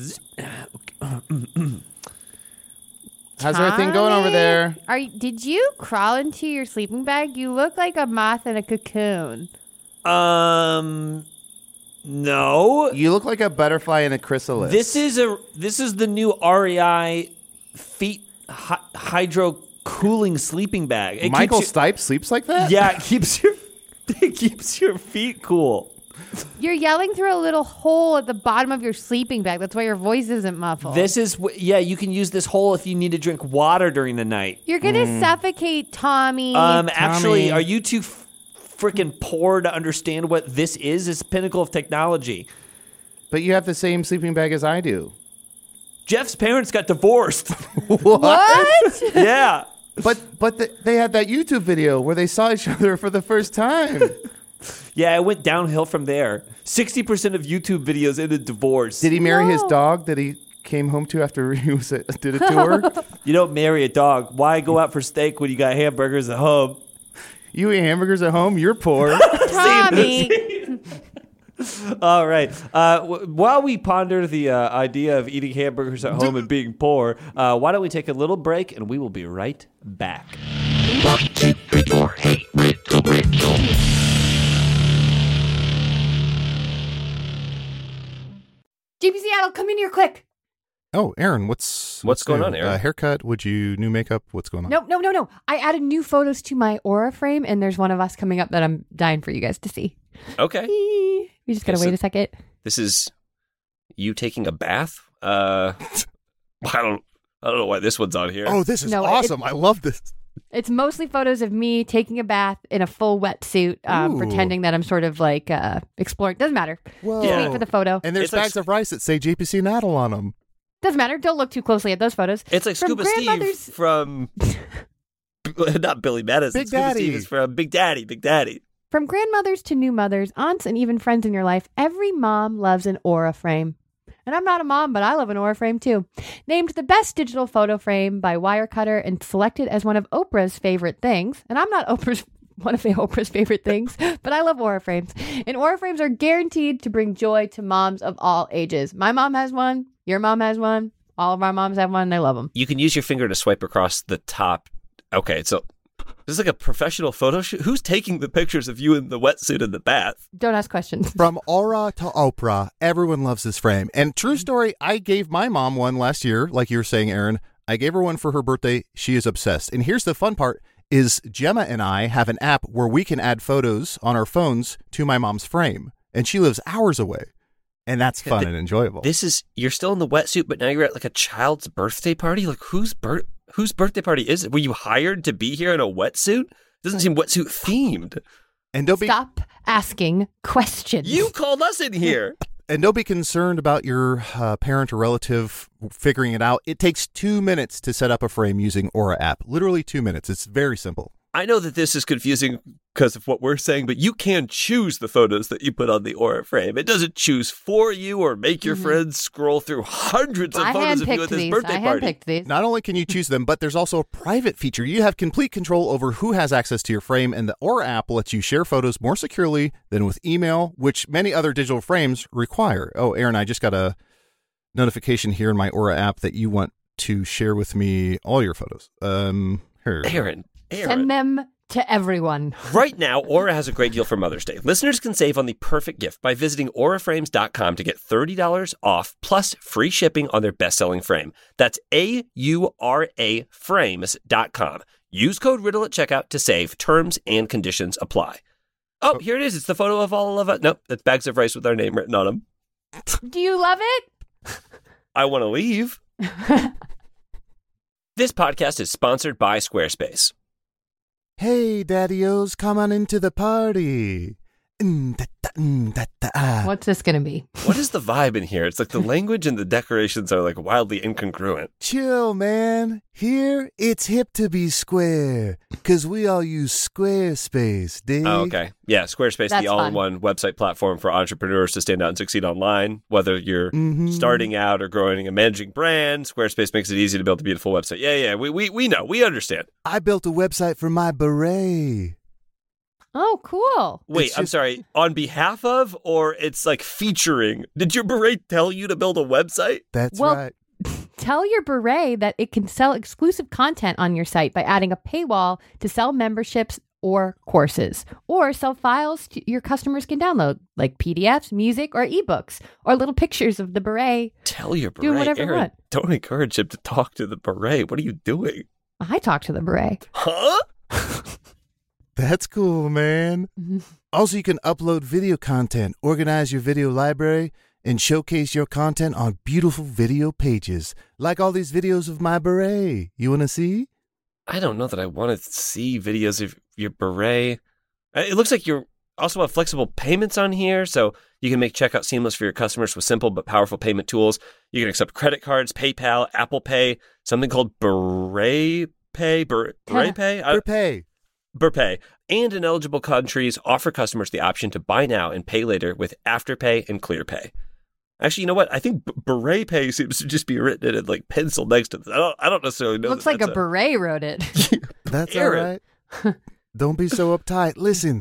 How's everything going over Tommy, there? Are you, did you crawl into your sleeping bag? You look like a moth in a cocoon. Um. No. You look like a butterfly in a chrysalis. This is a. This is the new R E I feet hy- hydro cooling sleeping bag. It Michael keeps Stipe sleeps like your, that? Yeah, it keeps your. It keeps your feet cool. You're yelling through a little hole at the bottom of your sleeping bag. That's why your voice isn't muffled. This is wh- yeah. You can use this hole if you need to drink water during the night. You're gonna suffocate Tommy. Um, actually, Tommy. are you too f- freaking poor to understand what this is? It's pinnacle of technology. But you have the same sleeping bag as I do. Jeff's parents got divorced. what? yeah. But but the, they had that YouTube video where they saw each other for the first time. Yeah, it went downhill from there. sixty percent of YouTube videos ended divorce. Did he marry his No. dog that he came home to after he was a, did a tour? You don't marry a dog. Why go out for steak when you got hamburgers at home? You eat hamburgers at home? You're poor. Tommy. All right. Uh, w- while we ponder the uh, idea of eating hamburgers at home and being poor, uh, why don't we take a little break and we will be right back. J P Seattle, come in here quick. Oh, Aaron, what's What's going new? on, Aaron? Uh, haircut? Would you new makeup? What's going on? No, no, no, no. I added new photos to my Aura frame, and there's one of us coming up that I'm dying for you guys to see. Okay. We just gotta Okay, wait so- a second. This is you taking a bath? Uh, I don't, I don't know why this one's on here. Oh, this is No, it- awesome. I love this. It's mostly photos of me taking a bath in a full wetsuit, um, Ooh. pretending that I'm sort of like uh, exploring. Doesn't matter. Whoa. Just wait for the photo. And there's It's like- bags of rice that say J P C Naddle on them. Doesn't matter. Don't look too closely at those photos. It's like From Scuba Steve grandmother's- from, not Billy Madison. Big Scuba Daddy. Steve is from Big Daddy, Big Daddy. From grandmothers to new mothers, aunts, and even friends in your life, every mom loves an Aura frame. And I'm not a mom, but I love an Aura frame too. Named the best digital photo frame by Wirecutter and selected as one of Oprah's favorite things. And I'm not Oprah's one of Oprah's favorite things, but I love Aura frames. And Aura frames are guaranteed to bring joy to moms of all ages. My mom has one. Your mom has one. All of our moms have one. And I love them. You can use your finger to swipe across the top. Okay, so this is like a professional photo shoot. Who's taking the pictures of you in the wetsuit in the bath? Don't ask questions. From Aura to Oprah, everyone loves this frame. And true story, I gave my mom one last year, like you were saying, Aaron. I gave her one for her birthday. She is obsessed. And here's the fun part is Gemma and I have an app where we can add photos on our phones to my mom's frame. And she lives hours away. And that's fun and enjoyable. This is, you're still in the wetsuit, but now you're at like a child's birthday party? Like whose birth? Whose birthday party is it? Were you hired to be here in a wetsuit? Doesn't seem wetsuit themed. And don't be Stop asking questions. You called us in here. and don't be concerned about your uh, parent or relative figuring it out. It takes two minutes to set up a frame using Aura app. Literally two minutes. It's very simple. I know that this is confusing because of what we're saying, but you can choose the photos that you put on the Aura frame. It doesn't choose for you or make your Mhm. friends scroll through hundreds of I photos of you handpicked at this these. birthday I party. handpicked these. Not only can you choose them, but there's also a private feature. You have complete control over who has access to your frame, and the Aura app lets you share photos more securely than with email, which many other digital frames require. Oh, Aaron, I just got a notification here in my Aura app that you want to share with me all your photos. Um, here. Aaron, Aaron. Send them to everyone. Right now, Aura has a great deal for Mother's Day. Listeners can save on the perfect gift by visiting aura frames dot com to get thirty dollars off plus free shipping on their best-selling frame. That's A U R A frames dot com. Use code RIDDLE at checkout to save. Terms and conditions apply. Oh, here it is. It's the photo of all of us. Nope, it's bags of rice with our name written on them. Do you love it? I want to leave. This podcast is sponsored by Squarespace. Hey, daddy-os, come on into the party. Mm, da, da, mm, da, da, ah. What's this going to be? What is the vibe in here? It's like the language and the decorations are like wildly incongruent. Chill, man. Here, it's hip to be square, because we all use Squarespace, dig? Oh, okay. Yeah, Squarespace, That's the all-in-one website platform for entrepreneurs to stand out and succeed online. Whether you're Mhm. starting out or growing a managing brand, Squarespace makes it easy to build a beautiful website. Yeah, yeah, we we, we know. We understand. I built a website for my beret. Oh, cool. Wait, It's I'm just- sorry. On behalf of, or it's like featuring? Did your beret tell you to build a website? That's Well, right. Tell your beret that it can sell exclusive content on your site by adding a paywall to sell memberships or courses, or sell files to your customers can download, like P D Fs, music, or ebooks, or little pictures of the beret. Tell your beret. Do whatever you Aaron, want. don't encourage him to talk to the beret. What are you doing? I talk to the beret. Huh? That's cool, man. Mhm. Also, you can upload video content, organize your video library, and showcase your content on beautiful video pages, like all these videos of my beret. You want to see? I don't know that I want to see videos of your beret. Uh, It looks like you also have flexible payments on here, so you can make checkout seamless for your customers with simple but powerful payment tools. You can accept credit cards, PayPal, Apple Pay, something called Beret Pay, Ber- Beret Pay, I- Prepay. Burpay, and in eligible countries offer customers the option to buy now and pay later with Afterpay and ClearPay. Actually, you know what? I think B- Beret Pay seems to just be written in like pencil next to this. I don't, I don't necessarily know. Looks that like a that's beret wrote it. That's Aaron. all right. Don't be so uptight. Listen,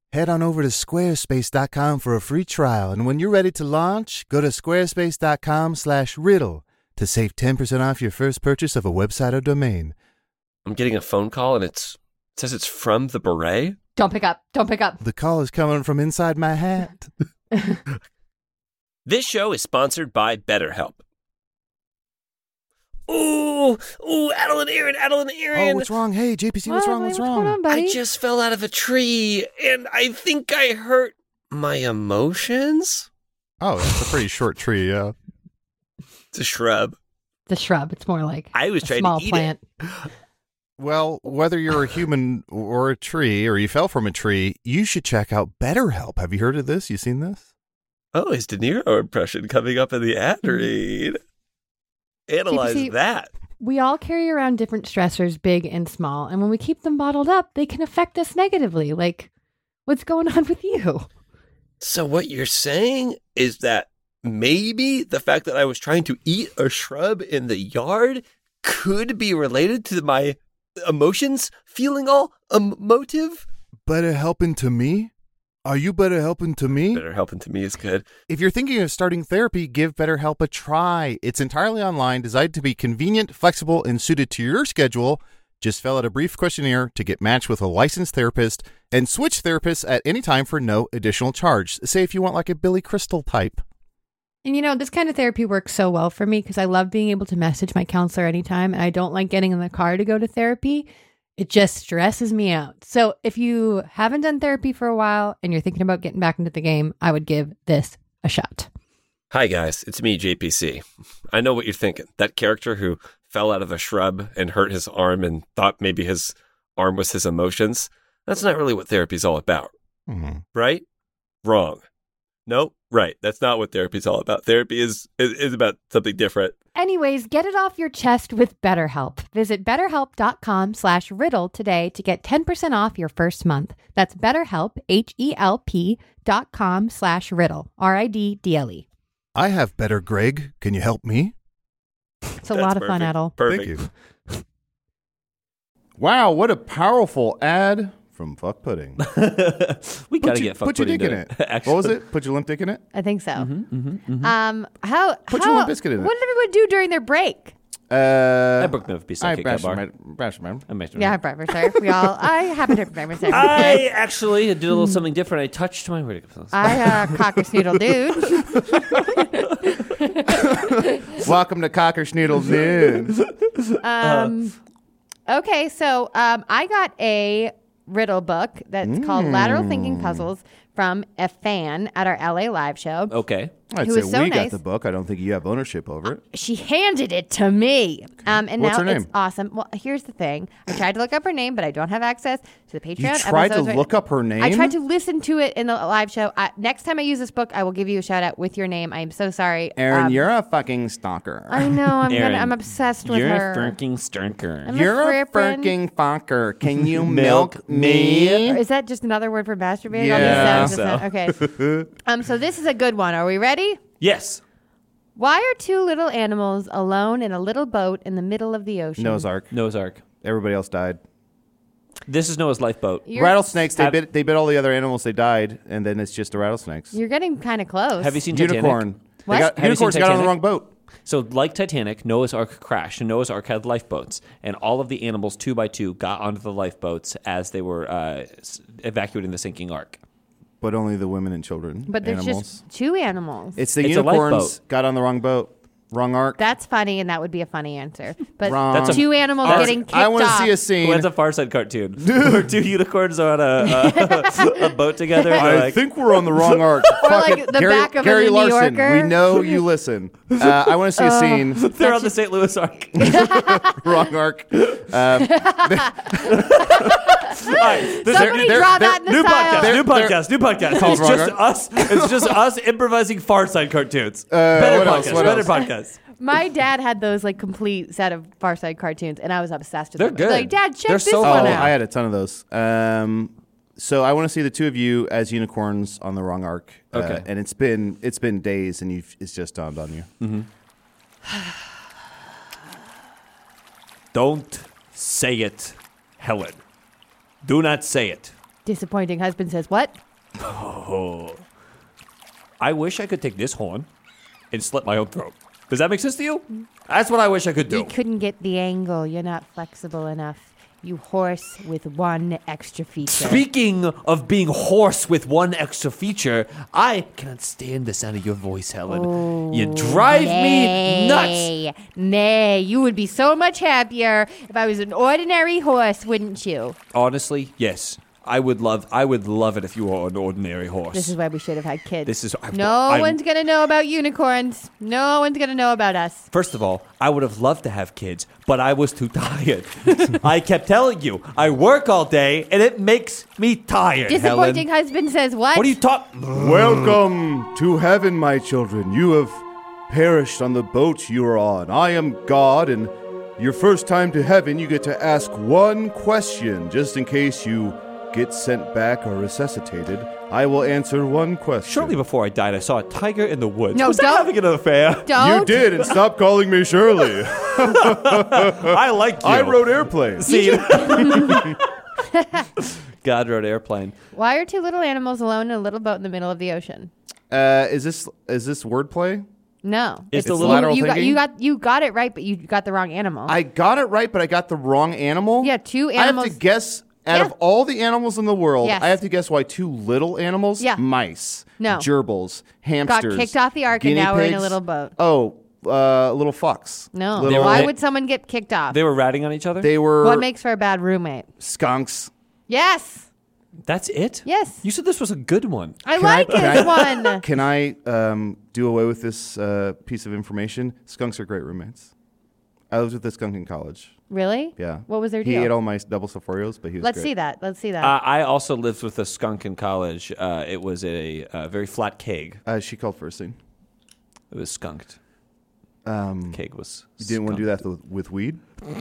Head on over to squarespace dot com for a free trial, and when you're ready to launch, go to squarespace dot com slash riddle to save ten percent off your first purchase of a website or domain. I'm getting a phone call and it's it says it's from the Beret. Don't pick up. Don't pick up. The call is coming from inside my hat. This show is sponsored by BetterHelp. Ooh, ooh, Adeline, Aaron, Adeline, Aaron. Oh, what's wrong? Hey, J P C, what's What? wrong? What's What's wrong? going on, buddy? I just fell out of a tree and I think I hurt my emotions. Oh, that's a pretty short tree, yeah. It's a shrub. The shrub. It's more like I was a trying small to eat plant. it. Well, whether you're a human or a tree, or you fell from a tree, you should check out BetterHelp. Have you heard of this? You seen this? Oh, his De Niro impression coming up in the ad read. Analyze G P C, that. We all carry around different stressors, big and small, and when we keep them bottled up, they can affect us negatively. Like, what's going on with you? So what you're saying is that maybe the fact that I was trying to eat a shrub in the yard could be related to my emotions feeling all emotive? Better helping to me? Are you better helping to me? Better helping to me is good. If you're thinking of starting therapy, give BetterHelp a try. It's entirely online, designed to be convenient, flexible, and suited to your schedule. Just fill out a brief questionnaire to get matched with a licensed therapist and switch therapists at any time for no additional charge. Say if you want like a Billy Crystal type. And you know, this kind of therapy works so well for me because I love being able to message my counselor anytime, and I don't like getting in the car to go to therapy. It just stresses me out. So if you haven't done therapy for a while and you're thinking about getting back into the game, I would give this a shot. Hi, guys. It's me, J P C. I know what you're thinking. That character who fell out of a shrub and hurt his arm and thought maybe his arm was his emotions. That's not really what therapy's all about. Mm-hmm. Right? Wrong. Nope. Right. That's not what therapy's all about. Therapy is, is, is about something different. Anyways, get it off your chest with BetterHelp. Visit betterhelp.com slash riddle today to get ten percent off your first month. That's BetterHelp, H-E-L-P dot com slash riddle, R I D D L E. I have better, Greg. Can you help me? It's a That's lot of fun, perfect. Adel. Perfect. Thank you. Wow, what a powerful ad from Fuck Pudding. we Put gotta you- get fuck Put your pudding dick in to it. Actually. What was it? Put your limp dick in it? I think so. Mm-hmm, mm-hmm, mm-hmm. Um, how, Put how, your Limp Bizkit in it. What did everyone do during their break? Uh, I broke enough piece I of cake at bar. bashed my- bashed my- I made Yeah, breakfast, sir. We all, I haven't had breakfast. every I day. actually did a little something different. I touched my. Where'd it go? I, uh, cocker-snoodle dude. Welcome to Cocker Schnoodle News. Um, okay, so um, I got a riddle book that's called Lateral Thinking Puzzles from a fan at our L A live show. Okay. I'd Who say is so we got nice. the book. I don't think you have ownership over it. She handed it to me. Um, and What's now her it's name? awesome. Well, here's the thing. I tried to look up her name, but I don't have access to the Patreon. You tried to episodes right- look up her name? I tried to listen to it in the live show. I, next time I use this book, I will give you a shout out with your name. I am so sorry. Aaron, Um, you're a fucking stalker. I know. I'm Aaron, gonna, I'm obsessed with You're her. a freaking stinker. I'm You're a frippin'. freaking fucker. Can you Milk milk me? Or is that just another word for masturbating? Yeah. All these sounds? I It's not- Okay. um. So this is a good one. Are we ready? Yes. Why are two little animals alone in a little boat in the middle of the ocean? Noah's Ark. Noah's Ark. Everybody else died. This is Noah's lifeboat. You're, Rattlesnakes. They Have- bit. They bit all the other animals. They died, and then it's just the rattlesnakes. You're getting kind of close. Have you seen Titanic? Unicorn. What? They got, Have you unicorns seen got on the Titanic? wrong boat. So, like Titanic, Noah's Ark crashed, and Noah's Ark had lifeboats, and all of the animals, two by two, got onto the lifeboats as they were uh, s- evacuating the sinking ark. But only the women and children. But there's animals. just two animals. It's the It's a unicorns lifeboat. got on the wrong boat. Wrong ark. That's funny, and that would be a funny answer. But Wrong. That's a- two animals Ark. getting kicked I want to off. see a scene. Well, that's a Far Side cartoon where two unicorns are on a, a, a boat together. and they're I like, think we're on the wrong ark. Or Fuck like it. the Gary, back of a Gary New Larson. Yorker. We know you listen. Uh, I want to see a scene. they're on the Saint Louis Ark. Wrong ark. Uh, All right, this Somebody they're- draw they're- that in the new style. podcast, They're- new podcast, new podcast. Called It's Wrong just Ark. us. It's just us improvising Far Side cartoons. Uh, better what podcast. else? What better else? podcast. My dad had those like complete set of Far Side cartoons, and I was obsessed with They're them. good. Like, Dad, check They're this so oh, one funny. out. I had a ton of those. Um, so I want to see the two of you as unicorns on the wrong ark. Uh, Okay. and it's been it's been days, and you've it's just dawned on you. Don't say it, Helen. Do not say it. Disappointing husband says, what? Oh. I wish I could take this horn and slit my own throat. Does that make sense to you? That's what I wish I could do. You couldn't get the angle. You're not flexible enough. You horse with one extra feature. Speaking of being hoarse with one extra feature, I cannot stand the sound of your voice, Helen. Oh, you drive nay, me nuts. Nay, you would be so much happier if I was an ordinary horse, wouldn't you? Honestly, yes. I would love I would love it if you were an ordinary horse. This is why we should have had kids. This is I, no I, one's going to know about unicorns. No one's going to know about us. First of all, I would have loved to have kids, but I was too tired. I kept telling you, I work all day, and it makes me tired, Disappointing Helen. husband says what? What are you talking? Welcome to heaven, my children. You have perished on the boat you are on. I am God, and your first time to heaven, you get to ask one question, just in case you get sent back or resuscitated. I will answer one question. Shortly before I died, I saw a tiger in the woods. No, was I don't- having an affair? Don't. You did, and stop calling me Shirley. I like you. I wrote Airplane. See, God wrote Airplane. Why are two little animals alone in a little boat in the middle of the ocean? Uh, is this is this wordplay? No. It's the you- little- lateral you got, thinking? you got you got it right, but you got the wrong animal. I got it right, but I got the wrong animal. Yeah, two I have animals- to guess. Out Yeah. of all the animals in the world, Yes. I have to guess why two little animals, Yeah. mice, No. gerbils, hamsters, kicked off the ark and guinea now we're in a pigs. little boat. Oh, uh, little fox. no. Little, Why They- would someone get kicked off? They were ratting on each other? They were What makes for a bad roommate? skunks. Yes. That's it? Yes. You said this was a good one. I Can like I- this can one. Can I um, do away with this uh, piece of information? Skunks are great roommates. I lived with this skunk in college. Really? Yeah. What was their He deal? ate all my double Safarios, but he was Let's great. see that. Let's see that. Uh, I also lived with a skunk in college. Uh, it was a, uh very flat keg. Uh, she called first thing. It was skunked. Um, Keg was You didn't want to do that th- with weed?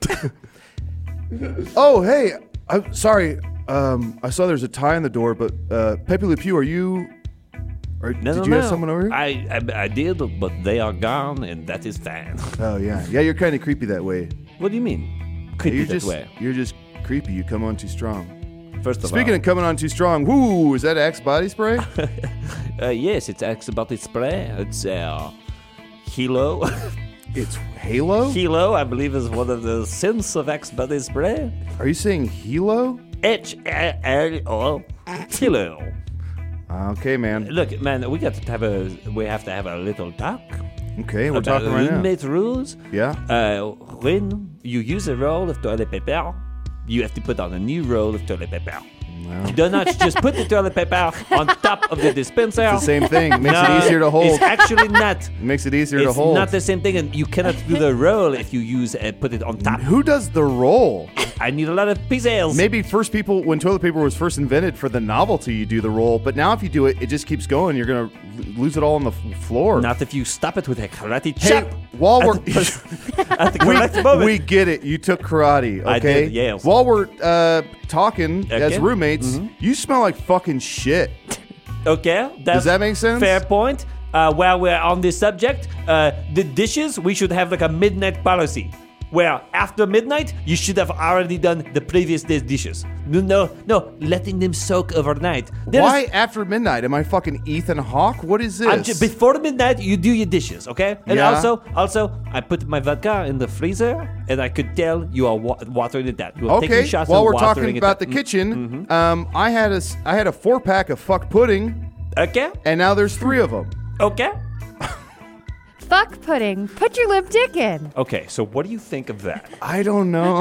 Oh, hey. I'm sorry. Um, I saw there's a tie on the door, but uh, Pepe Le Pew, are you... Or, No, did no, you no. have someone over here? I, I I did, but they are gone, and that is fine. oh, yeah. Yeah, you're kind of creepy that way. What do you mean? Could you're be that just, way. You're just creepy. You come on too strong. First of Speaking all, of coming on too strong, whoo, is that Axe body spray? uh, yes, it's Axe Body Spray. It's uh, Hilo. It's Halo? Hilo, I believe, is one of the scents of Axe Body Spray. Are you saying Hilo? H L O. Hilo. Okay, man. Look, man, we got to have a. We have to have a little talk. Okay, we're about talking right now. roommate rules. Yeah. Uh, when you use a roll of toilet paper, you have to put on a new roll of toilet paper. Well, You do not just put the toilet paper on top of the dispenser. it's the same thing. Makes No, it easier to hold. It's actually not. Makes it easier to It's hold. not the same thing, and you cannot do the roll if you use uh, put it on top. Who does the roll? I need a lot of pieces. Maybe first people, when toilet paper was first invented for the novelty, you do the roll. But now if you do it, it just keeps going. You're going to l- lose it all on the f- floor. Not if you stop it with a karate Hey, chop. while we're... At the correct we, moment. we get it. You took karate, okay? I did, yes. While we're uh, talking as Okay. roommates, you smell like fucking shit. Okay, that's Does that make sense? Fair point. Uh, while we're on this subject, uh, the dishes, we should have like a midnight policy. Where after midnight, you should have already done the previous day's dishes. No, no, no, letting them soak overnight. There Why is- after midnight? Am I fucking Ethan Hawke? What is this? I'm ju- before midnight, you do your dishes, okay? And Yeah. also, also, I put my vodka in the freezer, and I could tell you are wa- watering it down. You are taking Okay, shots while and we're watering talking it about the down. Mm, kitchen, um, I had a s- I had a four pack of fuck pudding, Okay, and now there's three of them. okay, Fuck pudding. Put your lip dick in. okay. So, what do you think of that? I don't know.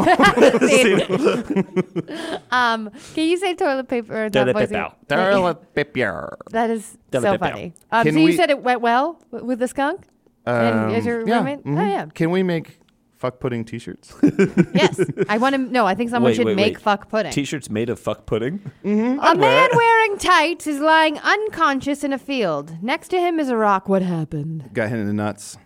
um, can you say toilet paper? in that Toilet voice? paper. Toilet paper. That is Toilet so paper. funny. Um, Can so you we- said it went well w- with the skunk? and as your Um, yeah, roommate? mhm. Oh, yeah. Can we make fuck pudding T-shirts? Yes. I want to. No, I think someone Wait, should wait, make wait. fuck pudding. T-shirts made of fuck pudding. A man wearing tights is lying unconscious in a field. Next to him is a rock. What happened? Got hit in the nuts.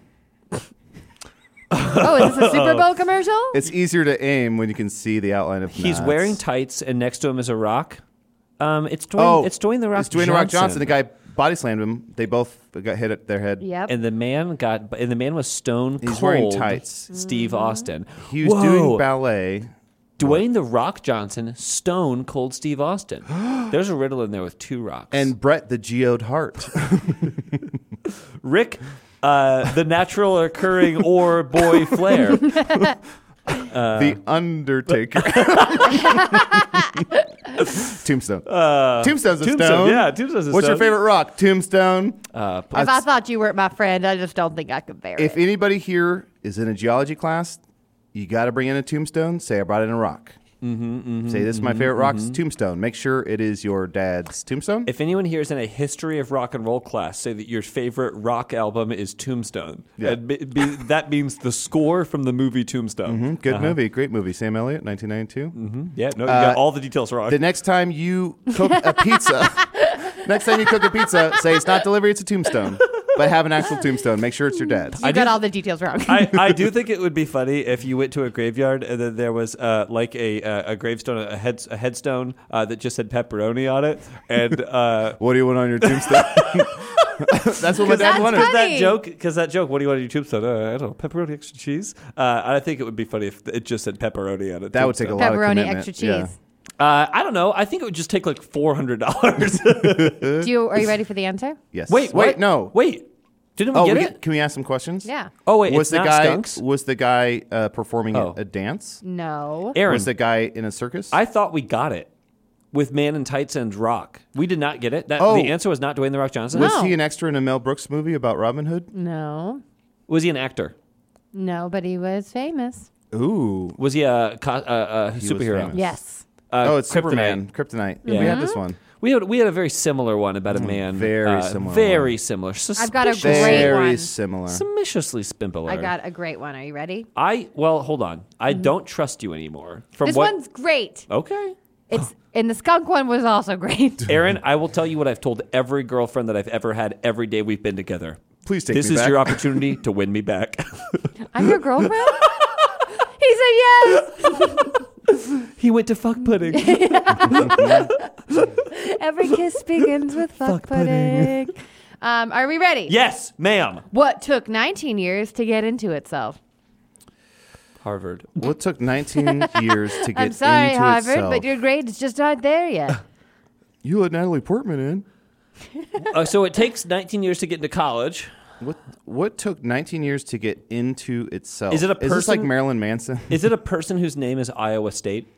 Oh, is this a Super Bowl commercial? It's easier to aim when you can see the outline of. He's nuts. wearing tights, and next to him is a rock. Um, it's Dwayne. Oh, it's Dwayne the Rock. It's Dwayne the Rock Johnson. The guy body slammed him. They both got hit at their head. Yep. And the man got, and the man was stone He's cold. wearing tights. Steve Austin. He was Whoa. doing ballet, Dwayne The Rock Johnson, Stone Cold Steve Austin. There's a riddle in there with two rocks. And Bret the Geode Hart. Rick, uh, the natural occurring ore boy Flair. Uh, the Undertaker. Tombstone. Uh, Tombstone's a Tombstone, stone. yeah, Tombstone's a What's your stone. favorite rock? Tombstone. Uh, If I thought you weren't my friend, I just don't think I could bear If it. anybody here is in a geology class, you got to bring in a tombstone. Say I brought in a rock. Mm-hmm, mm-hmm, Say this is my mm-hmm, favorite rock. mm-hmm. It's tombstone. Make sure it is your dad's tombstone. If anyone here is in a history of rock and roll class, say that your favorite rock album is Tombstone. Yeah. And be, be, that means the score from the movie Tombstone. Mhm. Good Uh-huh. movie. Great movie. Sam Elliott, nineteen ninety-two. Mm-hmm. Yeah, no, you Uh, got all the details wrong. The next time you cook a pizza, next time you cook a pizza, say it's not delivery, it's a tombstone. But have an actual tombstone. Make sure it's your dad's. You got all the details wrong. I, I do think it would be funny if you went to a graveyard and then there was uh, like a uh, a gravestone, a head a headstone uh, that just had pepperoni on it, and uh, what do you want on your tombstone? That's what my dad That's wanted. Because that funny. joke, because that joke, what do you want on your tombstone? Uh, I don't know, pepperoni extra cheese. Uh, I think it would be funny if it just said pepperoni on it. That would take a lot of Pepperoni, commitment. extra cheese. Yeah. Uh, I don't know. I think it would just take like four hundred dollars. Do you, are you ready for the answer? Yes. Wait, wait, what? no. Wait, didn't we Oh, get we it? get- can we ask some questions? Yeah. Oh wait, Was it's the not guy skunks. was the guy uh, performing Oh. a, a dance? No. Aaron, Was the guy in a circus? I thought we got it with Man in Tights and Rock. We did not get it. That Oh. the answer was not Dwayne the Rock Johnson. was No. he an extra in a Mel Brooks movie about Robin Hood? No. Was he an actor? No, but he was famous. Ooh. Was he a, co- a, a was superhero? famous. Yes. Uh, oh, it's Kryptonite. Superman. Kryptonite. Yeah. We had this one. We had we had a very similar one about a man. very uh, similar Very one. similar. I've got a Suspicious- great Very one. similar. Suspiciously spimpiler. I got a great one. Are you ready? I well, hold on. I don't trust you anymore. From This what? one's great. Okay. It's and the skunk one was also great. Aaron, I will tell you what I've told every girlfriend that I've ever had every day we've been together. Please take This me is back. your opportunity to win me back. I'm your girlfriend? He said yes. He went to fuck pudding. Every kiss begins with fuck, Fuck pudding. pudding. Um, are we ready? Yes, ma'am. What took nineteen years to get into itself? Harvard. What took nineteen years to get I'm sorry, into Harvard, itself? but your grades just aren't there yet. You let Natalie Portman in. Uh, so it takes nineteen years to get into college. What What took nineteen years to get into itself? Is it a Is this like person- Marilyn Manson? Is it a person whose name is Iowa State?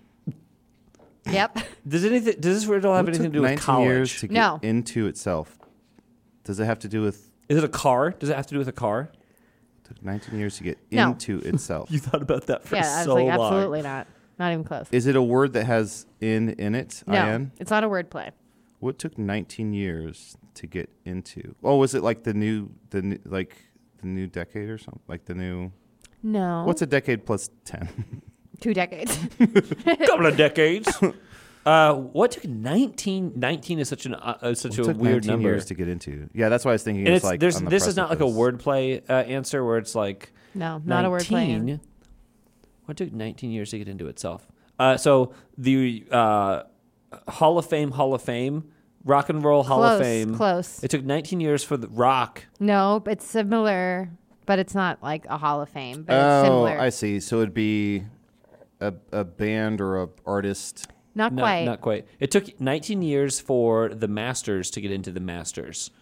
Yep. Does anything? Does this riddle have What anything took to do with nineteen years college? to get No. into itself? Does it have to do with? Is it a car? Does it have to do with a car? Took nineteen years to get No. into itself. You thought about that for Yeah, I was so like, long. absolutely not. Not even close. Is it a word that has in in it? No, In? it's not a word play. What took nineteen years to get into? Oh, was it like the new the new, like the new decade or something? Like the new? No. What's a decade plus ten? Two decades. Couple of decades. Uh, what took nineteen? nineteen is such an uh, uh, such What a took weird nineteen number. year to get into? Yeah, that's why I was thinking. And it's it's, like there's on the this is not like a precipice. wordplay uh, answer where it's like No, not a word play. nineteen. What took nineteen years to get into itself? Uh, so the uh, Hall of Fame, Hall of Fame, Rock and Roll Hall of Close, Fame. close. It took nineteen years for the Rock. No, it's similar, but it's not like a Hall of Fame. But it's Oh, similar. I see. So it'd be a a band or a artist. not No, quite. not quite. It took nineteen years for the Masters to get into the Masters.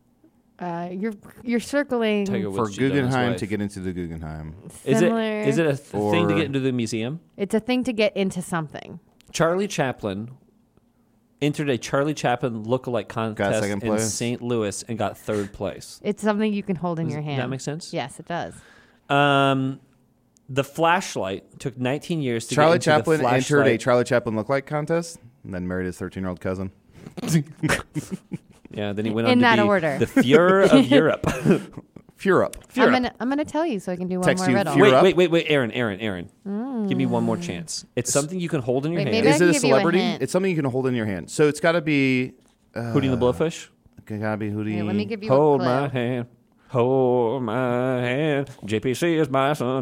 Uh, you're you're circling. Tiger For Woods cheated on his Guggenheim wife. to get into the Guggenheim. Is Similar. it is it a th- thing to Or- get into the museum? It's a thing to get into something. Charlie Chaplin entered a Charlie Chaplin lookalike contest second in place. Saint Louis and got third place. It's something you can hold in Does your that hand. make sense? Yes, it does. Um, the flashlight took nineteen years to Charlie get into Chaplin the entered a flashlight. Charlie Chaplin lookalike contest and then married his thirteen-year-old cousin. Yeah, then he went In on to that be order. the Fuhrer of Europe. Fuhrer. I'm gonna I'm gonna tell you so I can do one Text more you riddle. Fuhrer wait, up. wait, wait, wait, Aaron, Aaron, Aaron. Give me one more chance. It's something you can hold in your Wait, hand. maybe I Is can it a give you a celebrity? hint. It's something you can hold in your hand. So it's got to be. Uh, Hootie and the Blowfish. It gotta be Hootie. Here, let me give you Hold a clue. my hand. Hold my hand. J P C is my son.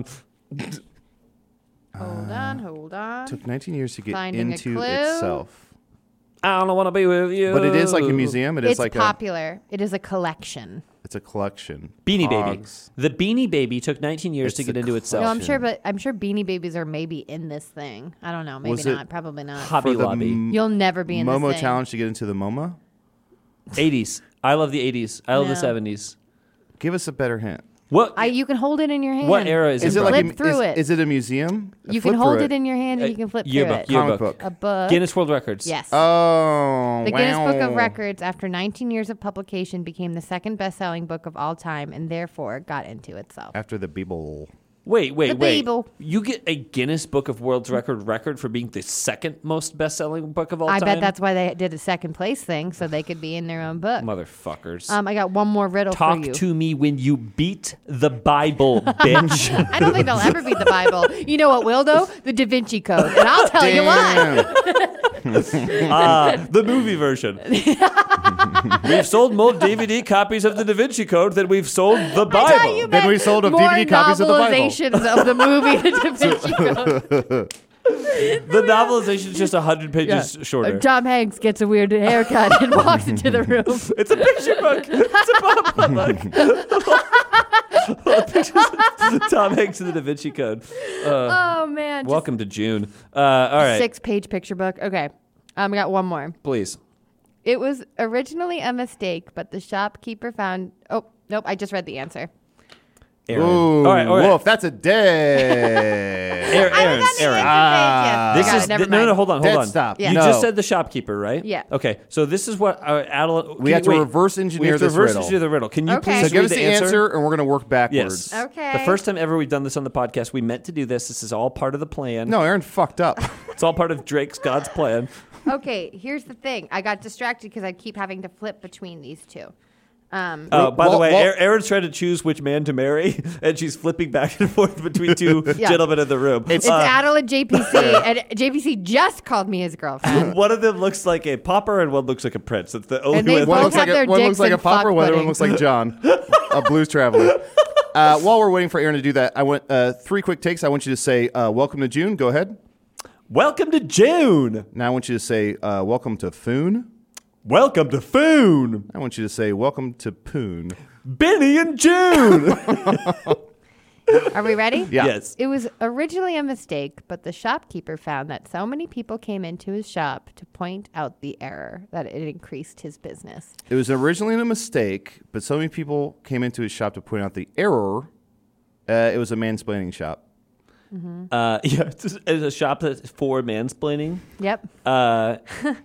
Hold on, hold on. Took nineteen years to get Finding a into clue. itself. I don't want to be with you. But it is like a museum. It is It's like popular. It is a collection. a. It's a collection. Beanie Baby. Pogs. The Beanie Baby took nineteen years It's to get a into itself. No, I'm sure, but I'm sure Beanie Babies are maybe in this thing. I don't know. Maybe Was it not. Probably not. Hobby For the Lobby. M- You'll never be in Momo this thing. challenge to get into the MoMA. eighties. I love the eighties. I love the No. seventies. Give us a better hint. What? I, you can hold it in your hand. What era is Is it it from? like Flip a, through is, it. is it a museum? You Flip can hold through it in your hand and you can flip yearbook, through it. Comic yearbook. book. A book. Guinness World Records. Yes. Oh, The Guinness Book of wow. Records, after nineteen years of publication, became the second best-selling book of all time, and therefore got into itself. After the Bible. Wait, wait, The wait. Bible. You get a Guinness Book of World Record record for being the second most best-selling book of all I time? bet that's why they did a second place thing, so they could be in their own book. Motherfuckers. Um, I got one more riddle Talk for you. to me when you beat the Bible, bitch. I don't think they'll ever beat the Bible. You know what will, though? The Da Vinci Code. And I'll tell you why. Ah, the movie version. We've sold more D V D copies of the Da Vinci Code than we've sold the I thought Bible. you Then meant we sold of more D V D copies of the Bible. novelizations of the movie The Da Vinci Code. The novelization is just one hundred pages Uh, shorter. Tom Hanks gets a weird haircut and walks into the room. It's a picture book. It's a pop book. Pictures of Tom Hanks in the Da Vinci Code. Uh, Oh, man. Just welcome to June. Uh, all right, Six-page picture book. Okay. Um, I got one more. please. It was originally a mistake, but the shopkeeper found... Oh, nope. I just read the answer. Aaron. Ooh, all right, all right. Wolf, that's a dead. Aaron, I Aaron, was on the Aaron. answer Ah. page. This Yes. I got is it. Never th- no, mind. no. Hold on, hold Dead on. stop. Yeah. You No. just said the shopkeeper, right? Yeah. Okay, so this is what uh, Adel. We have to reverse We engineer have to this reverse riddle. engineer the riddle. Can you Okay. please So give read us the answer? answer, and we're going to work backwards. Yes. Okay. The first time ever we've done this on the podcast, we meant to do this. This is all part of the plan. No, Aaron fucked up. It's all part of Drake's God's plan. Okay, here's the thing. I got distracted because I keep having to flip between these two. Um, Uh, by the Walt- way, Walt- Aaron- Aaron's trying to choose which man to marry, and she's flipping back and forth between two Yeah. gentlemen in the room. it's Uh, Adel and J P C, and J P C just called me his girlfriend. one of them looks like a pauper, and one looks like a prince. It's the only And they way. both One looks have like their a, one dicks looks like a in popper, fuck one other one pudding. looks like John, a blues traveler. Uh, while we're waiting for Aaron to do that, I want uh, three quick takes. I want you to say, uh, welcome to June. Go ahead. Welcome to June. Now I want you to say, uh, welcome to Foon. Welcome to Foon. I want you to say, welcome to Poon. Benny and June. Are we ready? Yeah. Yes. It was originally a mistake, but the shopkeeper found that so many people came into his shop to point out the error that it increased his business. It was originally a mistake, but so many people came into his shop to point out the error. Uh, it was a mansplaining shop. Uh, yeah, it's, just- it's a shop that's for mansplaining. Yep. Uh,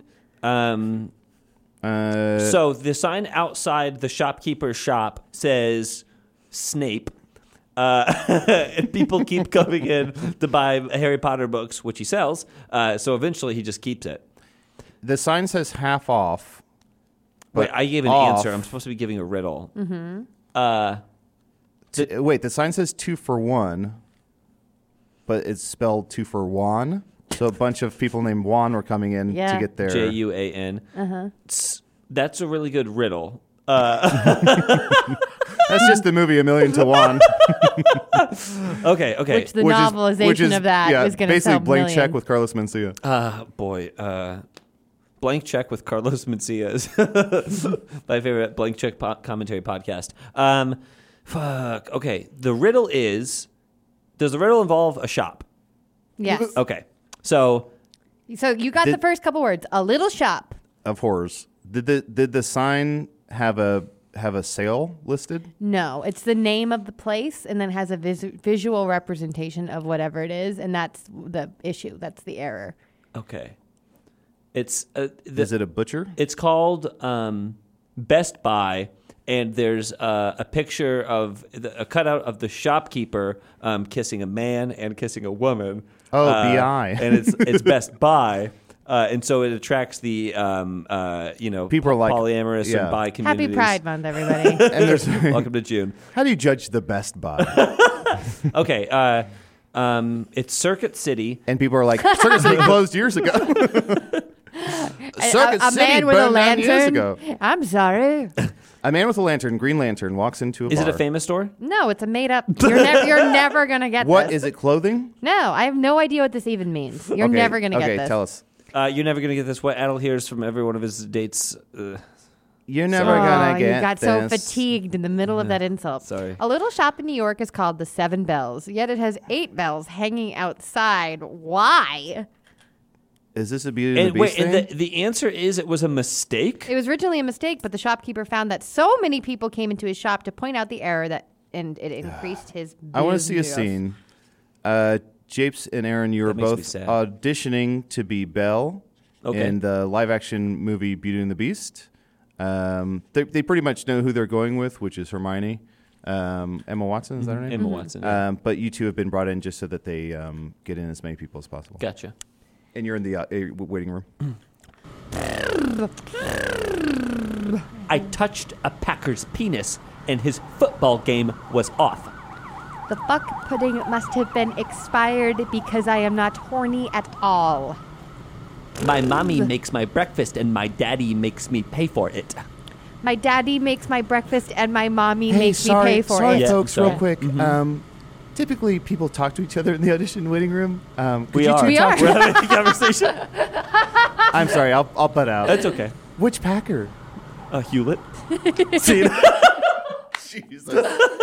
um, Uh, so the sign outside the shopkeeper's shop says Snape. Uh, and people keep coming in to buy Harry Potter books, which he sells. Uh, so eventually he just keeps it. the sign says half off. Wait, but I gave an off. answer. I'm supposed to be giving a riddle. Mm-hmm. Uh, T- wait, the sign says two for one, but it's spelled two for Juan. So a bunch of people named Juan were coming in Yeah. to get their. J U A N. Uh-huh. That's a really good riddle. Uh, That's just the movie A Million to One. okay, okay. Which the which is- novelization which is, of that yeah, is going to basically sell Blank millions. Check with Carlos Mencia. Uh, boy, uh, Blank Check with Carlos Mencia is my favorite Blank Check po- commentary podcast. Um, fuck. Okay, the riddle is: does the riddle involve a shop? Yes. Okay, so So you got Did- the first couple words. A little shop. Of horrors. Did the did the sign have a have a sale listed? No, it's the name of the place and then has a vis- visual representation of whatever it is, and that's the issue. That's the error. okay, it's uh, the, Is it a butcher? it's called um, Best Buy. And there's uh, a picture of the, a cutout of the shopkeeper um, kissing a man and kissing a woman. Oh, uh, B I. and it's it's Best Buy, uh, and so it attracts the um, uh, you know People are like- polyamorous yeah. and bi Happy communities. Pride Month, everybody. And there's Welcome to June. how do you judge the Best Buy? Okay, uh, um, it's Circuit City. And people are like, Circuit City closed years ago. Circuit a, a City man with a burned down years lantern. ago. I'm sorry. A man with a lantern, Green Lantern, walks into a Is bar. it a famous store? No, it's a made up. You're, never you're never gonna get What this. is it? Clothing? No, I have no idea what this even means. You're Okay, never gonna okay, get this. tell us. Uh, you're never gonna get this. What Adel hears from every one of his dates. Uh, You're never Oh, gonna you get got so this. fatigued in the middle of that insult. Sorry. A little shop in New York is called the Seven Bells, yet it has eight bells hanging outside. Why? Is this a Beauty and, And the wait, Beast and thing? the, the answer is it was a mistake? It was originally a mistake, but the shopkeeper found that so many people came into his shop to point out the error that, and it increased his business. I want to see a scene. Uh, Japes and Aaron, you were That makes me both sad. auditioning to be Belle Okay. in the live-action movie Beauty and the Beast. Um, they, they pretty much know who they're going with, which is Hermione. Um, Emma Watson, is that her name? Emma Watson. yeah. Um, but you two have been brought in just so that they um, get in as many people as possible. Gotcha. And you're in the uh, uh, waiting room. I touched a Packer's penis, and his football game was off. The fuck pudding must have been expired because I am not horny at all. My mommy makes my breakfast, and my daddy makes me pay for it. My daddy makes my breakfast and my mommy Hey, makes sorry, me pay for sorry, it. Yeah, folks, sorry. real quick. Um, typically, people talk to each other in the audition waiting room. Um, could We you are. two We talk are. We're having a conversation. I'm sorry, I'll, I'll butt out. That's okay. Which Packer? A Hewlett. See, Jesus.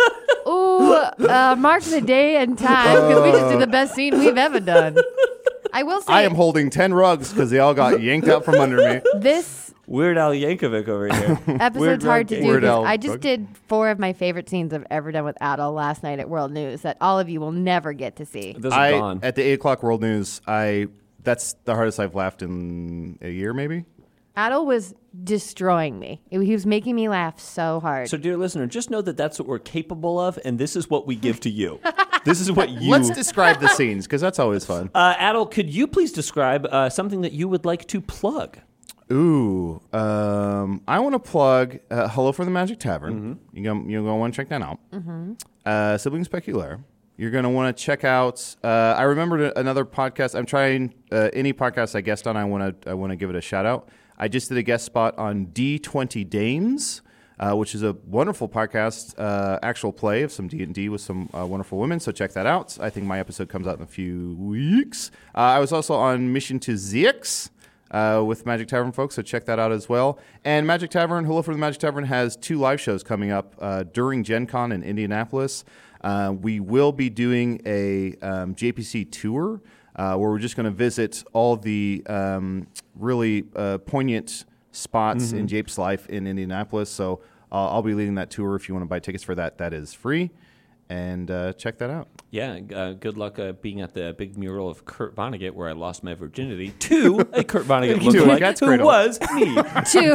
Ooh, uh, mark the day and time because we just did the best scene we've ever done. I will say I am holding ten rugs because they all got yanked out from under me. this Weird Al Yankovic over here. episode's Weird hard to Al- do Weird because Al I just Rug- did four of my favorite scenes I've ever done with Adel last night at World News that all of you will never get to see. Those are I, gone. at the eight o'clock World News, I that's the hardest I've laughed in a year, maybe. Adel was destroying me. He was making me laugh so hard. So, dear listener, just know that that's what we're capable of, and this is what we give to you. This is what you. Let's describe the scenes because that's always fun. uh, Adel, could you please describe uh, something that you would like to plug? Ooh, um, I want to plug uh, Hello from the Magic Tavern. You go, you're gonna want to check that out. Uh, Siblings Specular. You're gonna want to check out. Uh, I remembered another podcast. I'm trying uh, any podcast I guest on. I want to. I want to give it a shout out. I just did a guest spot on D twenty Dames, uh, which is a wonderful podcast, uh, actual play of some D and D with some uh, wonderful women. So check that out. I think my episode comes out in a few weeks. Uh, I was also on Mission to Zix. Uh, with Magic Tavern folks, so check that out as well. And Magic Tavern, Hello from the Magic Tavern has two live shows coming up uh, during Gen Con in Indianapolis. Uh, we will be doing a um, J P C tour uh, where we're just going to visit all the um, really uh, poignant spots in Jape's life in Indianapolis. So uh, I'll be leading that tour. If you want to buy tickets for that, that is free. And uh, check that out. Yeah, uh, good luck uh, being at the big mural of Kurt Vonnegut where I lost my virginity to a Kurt Vonnegut To a lookalike cat's who cradle. was me. Two.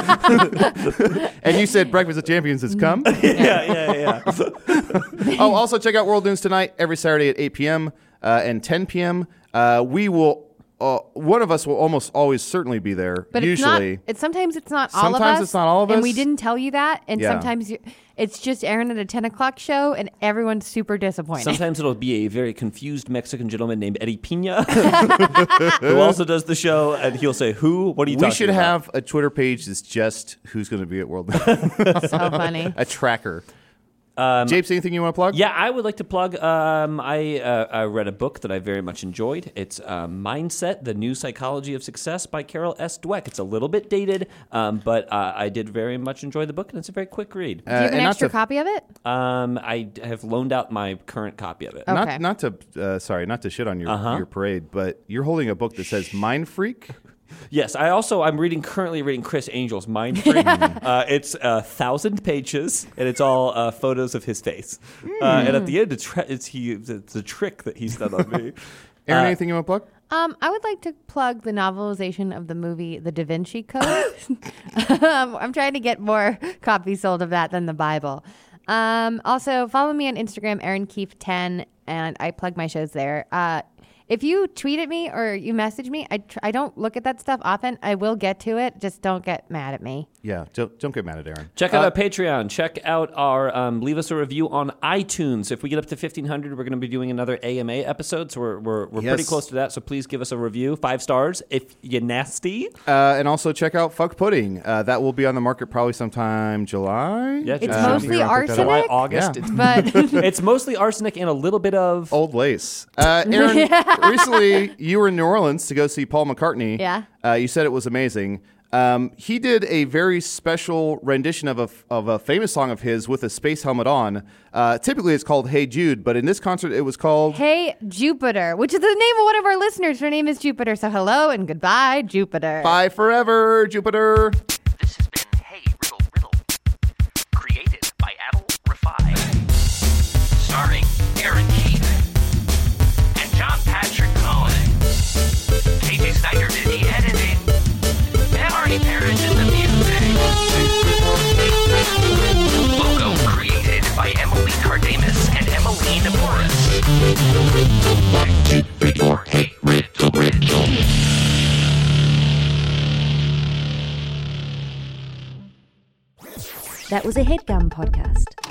And you said Breakfast of Champions has come. yeah, yeah, yeah. Oh, also check out World News Tonight every Saturday at eight p.m. Uh, and ten p.m. Uh, we will, uh, one of us will almost always certainly be there, But usually. it's not. It's sometimes it's not all of us. Sometimes it's not all of and us. we didn't tell you that. And Yeah. sometimes you, it's just Aaron at a ten o'clock show, and everyone's super disappointed. Sometimes it'll be a very confused Mexican gentleman named Eddie Pina who also does the show, and he'll say, "Who? What are you we talking should about?" have a Twitter page that's just who's going to be at World News. so funny. A tracker. Japes, anything you want to plug? Yeah, I would like to plug. Um, I uh, I read a book that I very much enjoyed. It's uh, Mindset: The New Psychology of Success by Carol S. Dweck. It's a little bit dated, um, but uh, I did very much enjoy the book, and it's a very quick read. Do you have an and not extra to- copy of it? Um, I have loaned out my current copy of it. Okay. Not, not to, uh, sorry, not to shit on your, Uh-huh. your parade, but you're holding a book that says Mind Freak. Yes, I also I'm reading currently reading Chris Angel's Mind Freak. uh, it's a thousand pages, and it's all uh, photos of his face. Uh, and at the end, it's, tra- it's he it's a trick that he's done on me. Aaron, Uh, anything you want to plug? Um, I would like to plug the novelization of the movie The Da Vinci Code. um, I'm trying to get more copies sold of that than the Bible. Um, also, follow me on Instagram, Aaron Keefe ten, and I plug my shows there. Uh, if you tweet at me or you message me, I, tr- I don't look at that stuff often. I will get to it. Just don't get mad at me. Yeah, don't, don't get mad at Aaron. Check out Uh, our Patreon. Check out our um, leave us a review on iTunes. If we get up to fifteen hundred, we're going to be doing another A M A episode. So we're we're, we're pretty Yes. close to that. So please give us a review, five stars if you're nasty. Uh, and also check out Fuck Pudding. Uh, that will be on the market probably sometime July. Yeah, It's Uh, mostly you're gonna pick that up. July, arsenic, August. Yeah. It's, but it's mostly arsenic and a little bit of. Old lace. Uh, Aaron, recently you were in New Orleans to go see Paul McCartney. Yeah. Uh, you said it was amazing. Um, he did a very special rendition of a, of a famous song of his with a space helmet on. Uh, typically, it's called Hey Jude, but in this concert, it was called Hey Jupiter, which is the name of one of our listeners. Her name is Jupiter. So hello and goodbye, Jupiter. Bye Forever, Jupiter. This has been Hey Riddle Riddle, created by Adel Rafai, starring Aaron Keith and John Patrick Cohen. K J Snyder did the editing, and Marty Parrish did the music. Logo created by Emily Cardamus and Emmeline Morris. Hey Riddle Riddle. That was a HeadGum podcast.